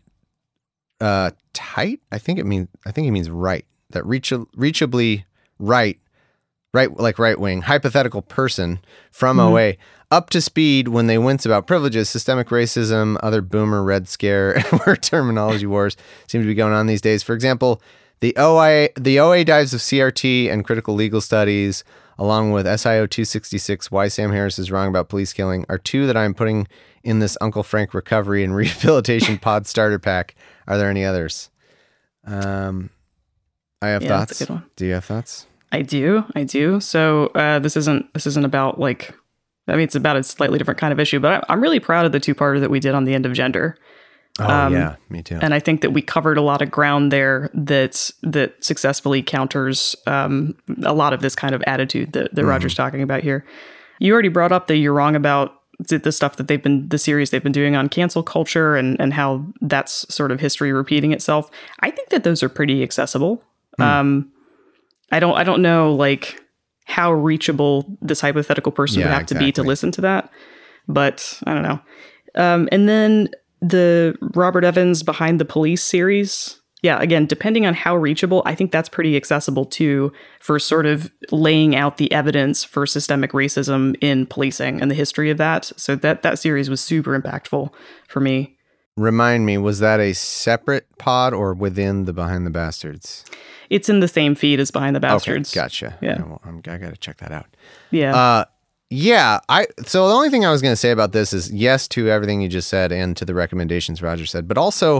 uh, tight? I think it means, I think it means right. That reach, reachably right, right, like right wing, hypothetical person from mm-hmm. O A up to speed when they wince about privileges, systemic racism, other boomer red scare, and where terminology wars seem to be going on these days. For example, The O A, the O A dives of C R T and critical legal studies, along with S I O two sixty-six, Why Sam Harris is Wrong About Police Killing, are two that I'm putting in this Uncle Frank Recovery and Rehabilitation Pod Starter Pack. Are there any others? Um, I have yeah, thoughts. That's a good one. Do you have thoughts? I do. I do. So uh, this isn't this isn't about like, I mean, it's about a slightly different kind of issue, but I'm really proud of the two-parter that we did on the end of gender. Oh, um, yeah, me too. And I think that we covered a lot of ground there that's, that successfully counters um, a lot of this kind of attitude that, that mm. Roger's talking about here. You already brought up that you're wrong about the stuff that they've been, the series they've been doing on cancel culture and, and how that's sort of history repeating itself. I think that those are pretty accessible. Mm. Um, I don't, I don't know like how reachable this hypothetical person yeah, would have exactly. to be to listen to that, but I don't know. Um, and then the Robert Evans Behind the Police series. Yeah, again, depending on how reachable, I think that's pretty accessible too for sort of laying out the evidence for systemic racism in policing and the history of that. So that, that series was super impactful for me. Remind me, was that a separate pod or within the Behind the Bastards? It's in the same feed as Behind the Bastards. Okay, gotcha. Yeah. yeah well, I'm, I got to check that out. Yeah. Uh, Yeah, I. So the only thing I was going to say about this is yes to everything you just said and to the recommendations Roger said, but also,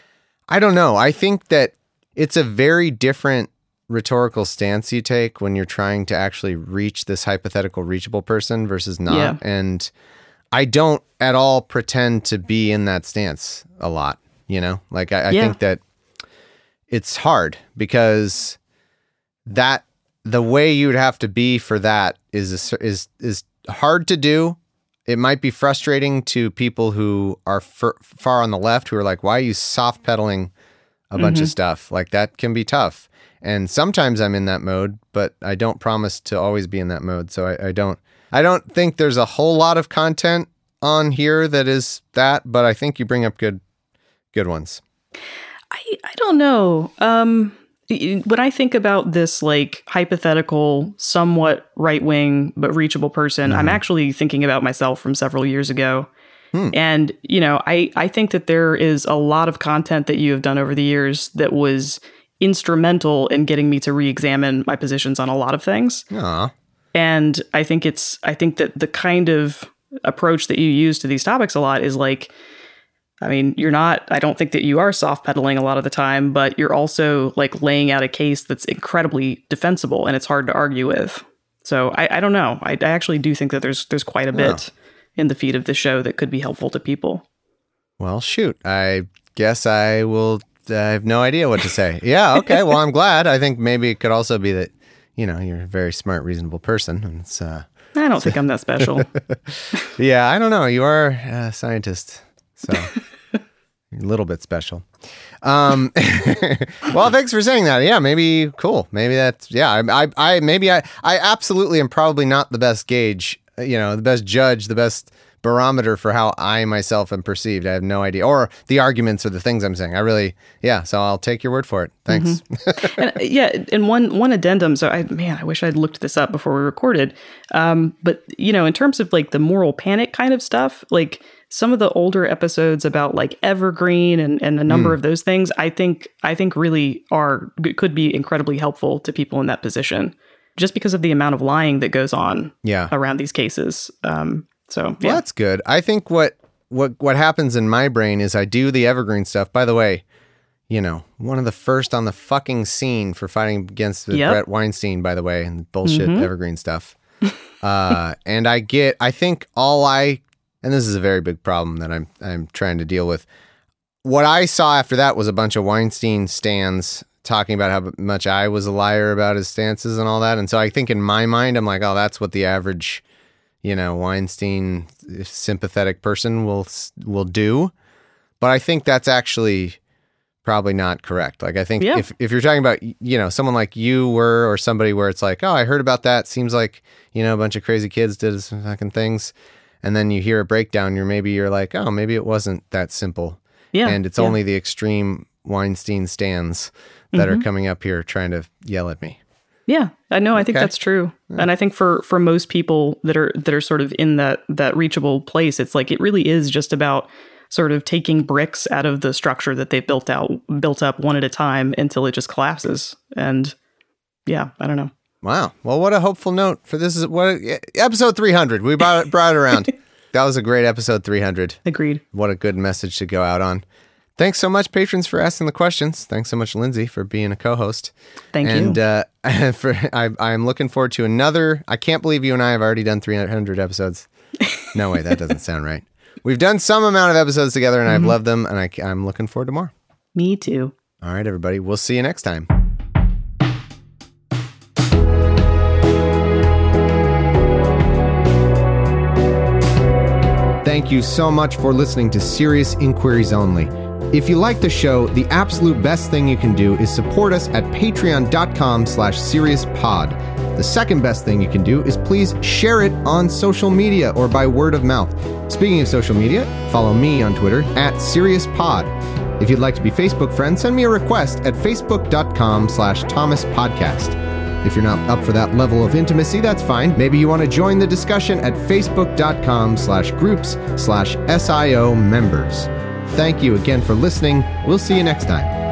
I don't know. I think that it's a very different rhetorical stance you take when you're trying to actually reach this hypothetical reachable person versus not. Yeah. And I don't at all pretend to be in that stance a lot, you know? Like, I, I yeah. think that it's hard because that the way you would have to be for that is is is hard to do. it might be frustrating to people who are f- far on the left, who are like, why are you soft pedaling a mm-hmm. bunch of stuff? Like, that can be tough. And sometimes I'm in that mode, but I don't promise to always be in that mode. So I, I don't, I don't think there's a whole lot of content on here that is that, but I think you bring up good, good ones. I, I don't know. Um, when I think about this, like, hypothetical, somewhat right-wing, but reachable person, mm-hmm. I'm actually thinking about myself from several years ago. Hmm. And, you know, I, I think that there is a lot of content that you have done over the years that was instrumental in getting me to re-examine my positions on a lot of things. Aww. And I think it's, I think that the kind of approach that you use to these topics a lot is like, I mean, you're not, I don't think that you are soft pedaling a lot of the time, but you're also like laying out a case that's incredibly defensible and it's hard to argue with. So I, I don't know. I, I actually do think that there's, there's quite a bit oh. in the feed of the show that could be helpful to people. Well, shoot, I guess I will, I have no idea what to say. Yeah. Okay. Well, I'm glad. I think maybe it could also be that, you know, you're a very smart, reasonable person. And it's, uh, I don't think I'm that special. Yeah, I don't know. You are a scientist, so you're a little bit special. Um, well, thanks for saying that. Yeah, maybe cool. Maybe that's yeah. I, I, I maybe I, I absolutely am probably not the best gauge. You know, the best judge, the best barometer for how I myself am perceived. I have no idea, or the arguments or the things I'm saying. I really, yeah. So I'll take your word for it. Thanks. Mm-hmm. and, yeah, and one one addendum. So I, man, I wish I'd looked this up before we recorded. Um, but you know, in terms of like the moral panic kind of stuff, like some of the older episodes about like Evergreen and, and a number mm. of those things, I think I think really are could be incredibly helpful to people in that position, just because of the amount of lying that goes on yeah. around these cases. Um, So yeah, well, that's good. I think what, what, what happens in my brain is I do the Evergreen stuff. By the way, you know, one of the first on the fucking scene for fighting against the yep. Brett Weinstein, by the way, and bullshit mm-hmm. Evergreen stuff. uh, and I get, I think all I, and this is a very big problem that I'm, I'm trying to deal with. What I saw after that was a bunch of Weinstein stans talking about how much I was a liar about his stances and all that. And so I think in my mind, I'm like, oh, that's what the average, you know, Weinstein sympathetic person will will do. But I think that's actually probably not correct. Like, I think yeah. if, if you're talking about, you know, someone like you were, or somebody where it's like, oh, I heard about that. Seems like, you know, a bunch of crazy kids did some fucking things. And then you hear a breakdown, you're maybe you're like, oh, maybe it wasn't that simple. Yeah. And it's yeah. only the extreme Weinstein stans that mm-hmm. are coming up here trying to yell at me. Yeah, I know. I think okay. that's true. Yeah. And I think for, for most people that are that are sort of in that that reachable place, it's like it really is just about sort of taking bricks out of the structure that they've built out, built up one at a time until it just collapses. And yeah, I don't know. Wow. Well, what a hopeful note for this is what episode three hundred. We brought it, brought it around. That was a great episode three hundred. Agreed. What a good message to go out on. Thanks so much, patrons, for asking the questions. Thanks so much, Lindsay, for being a co-host. Thank and, you. And uh, for I, I'm looking forward to another. I can't believe you and I have already done three hundred episodes. No way, that doesn't sound right. We've done some amount of episodes together, and mm-hmm. I've loved them, and I, I'm looking forward to more. Me too. All right, everybody. We'll see you next time. Thank you so much for listening to Serious Inquiries Only. If you like the show, the absolute best thing you can do is support us at patreon.com slash seriouspod. The second best thing you can do is please share it on social media or by word of mouth. Speaking of social media, follow me on Twitter at seriouspod. If you'd like to be Facebook friends, send me a request at facebook.com slash Thomas Podcast. If you're not up for that level of intimacy, that's fine. Maybe you want to join the discussion at facebook.com slash groups slash SIO members. Thank you again for listening. We'll see you next time.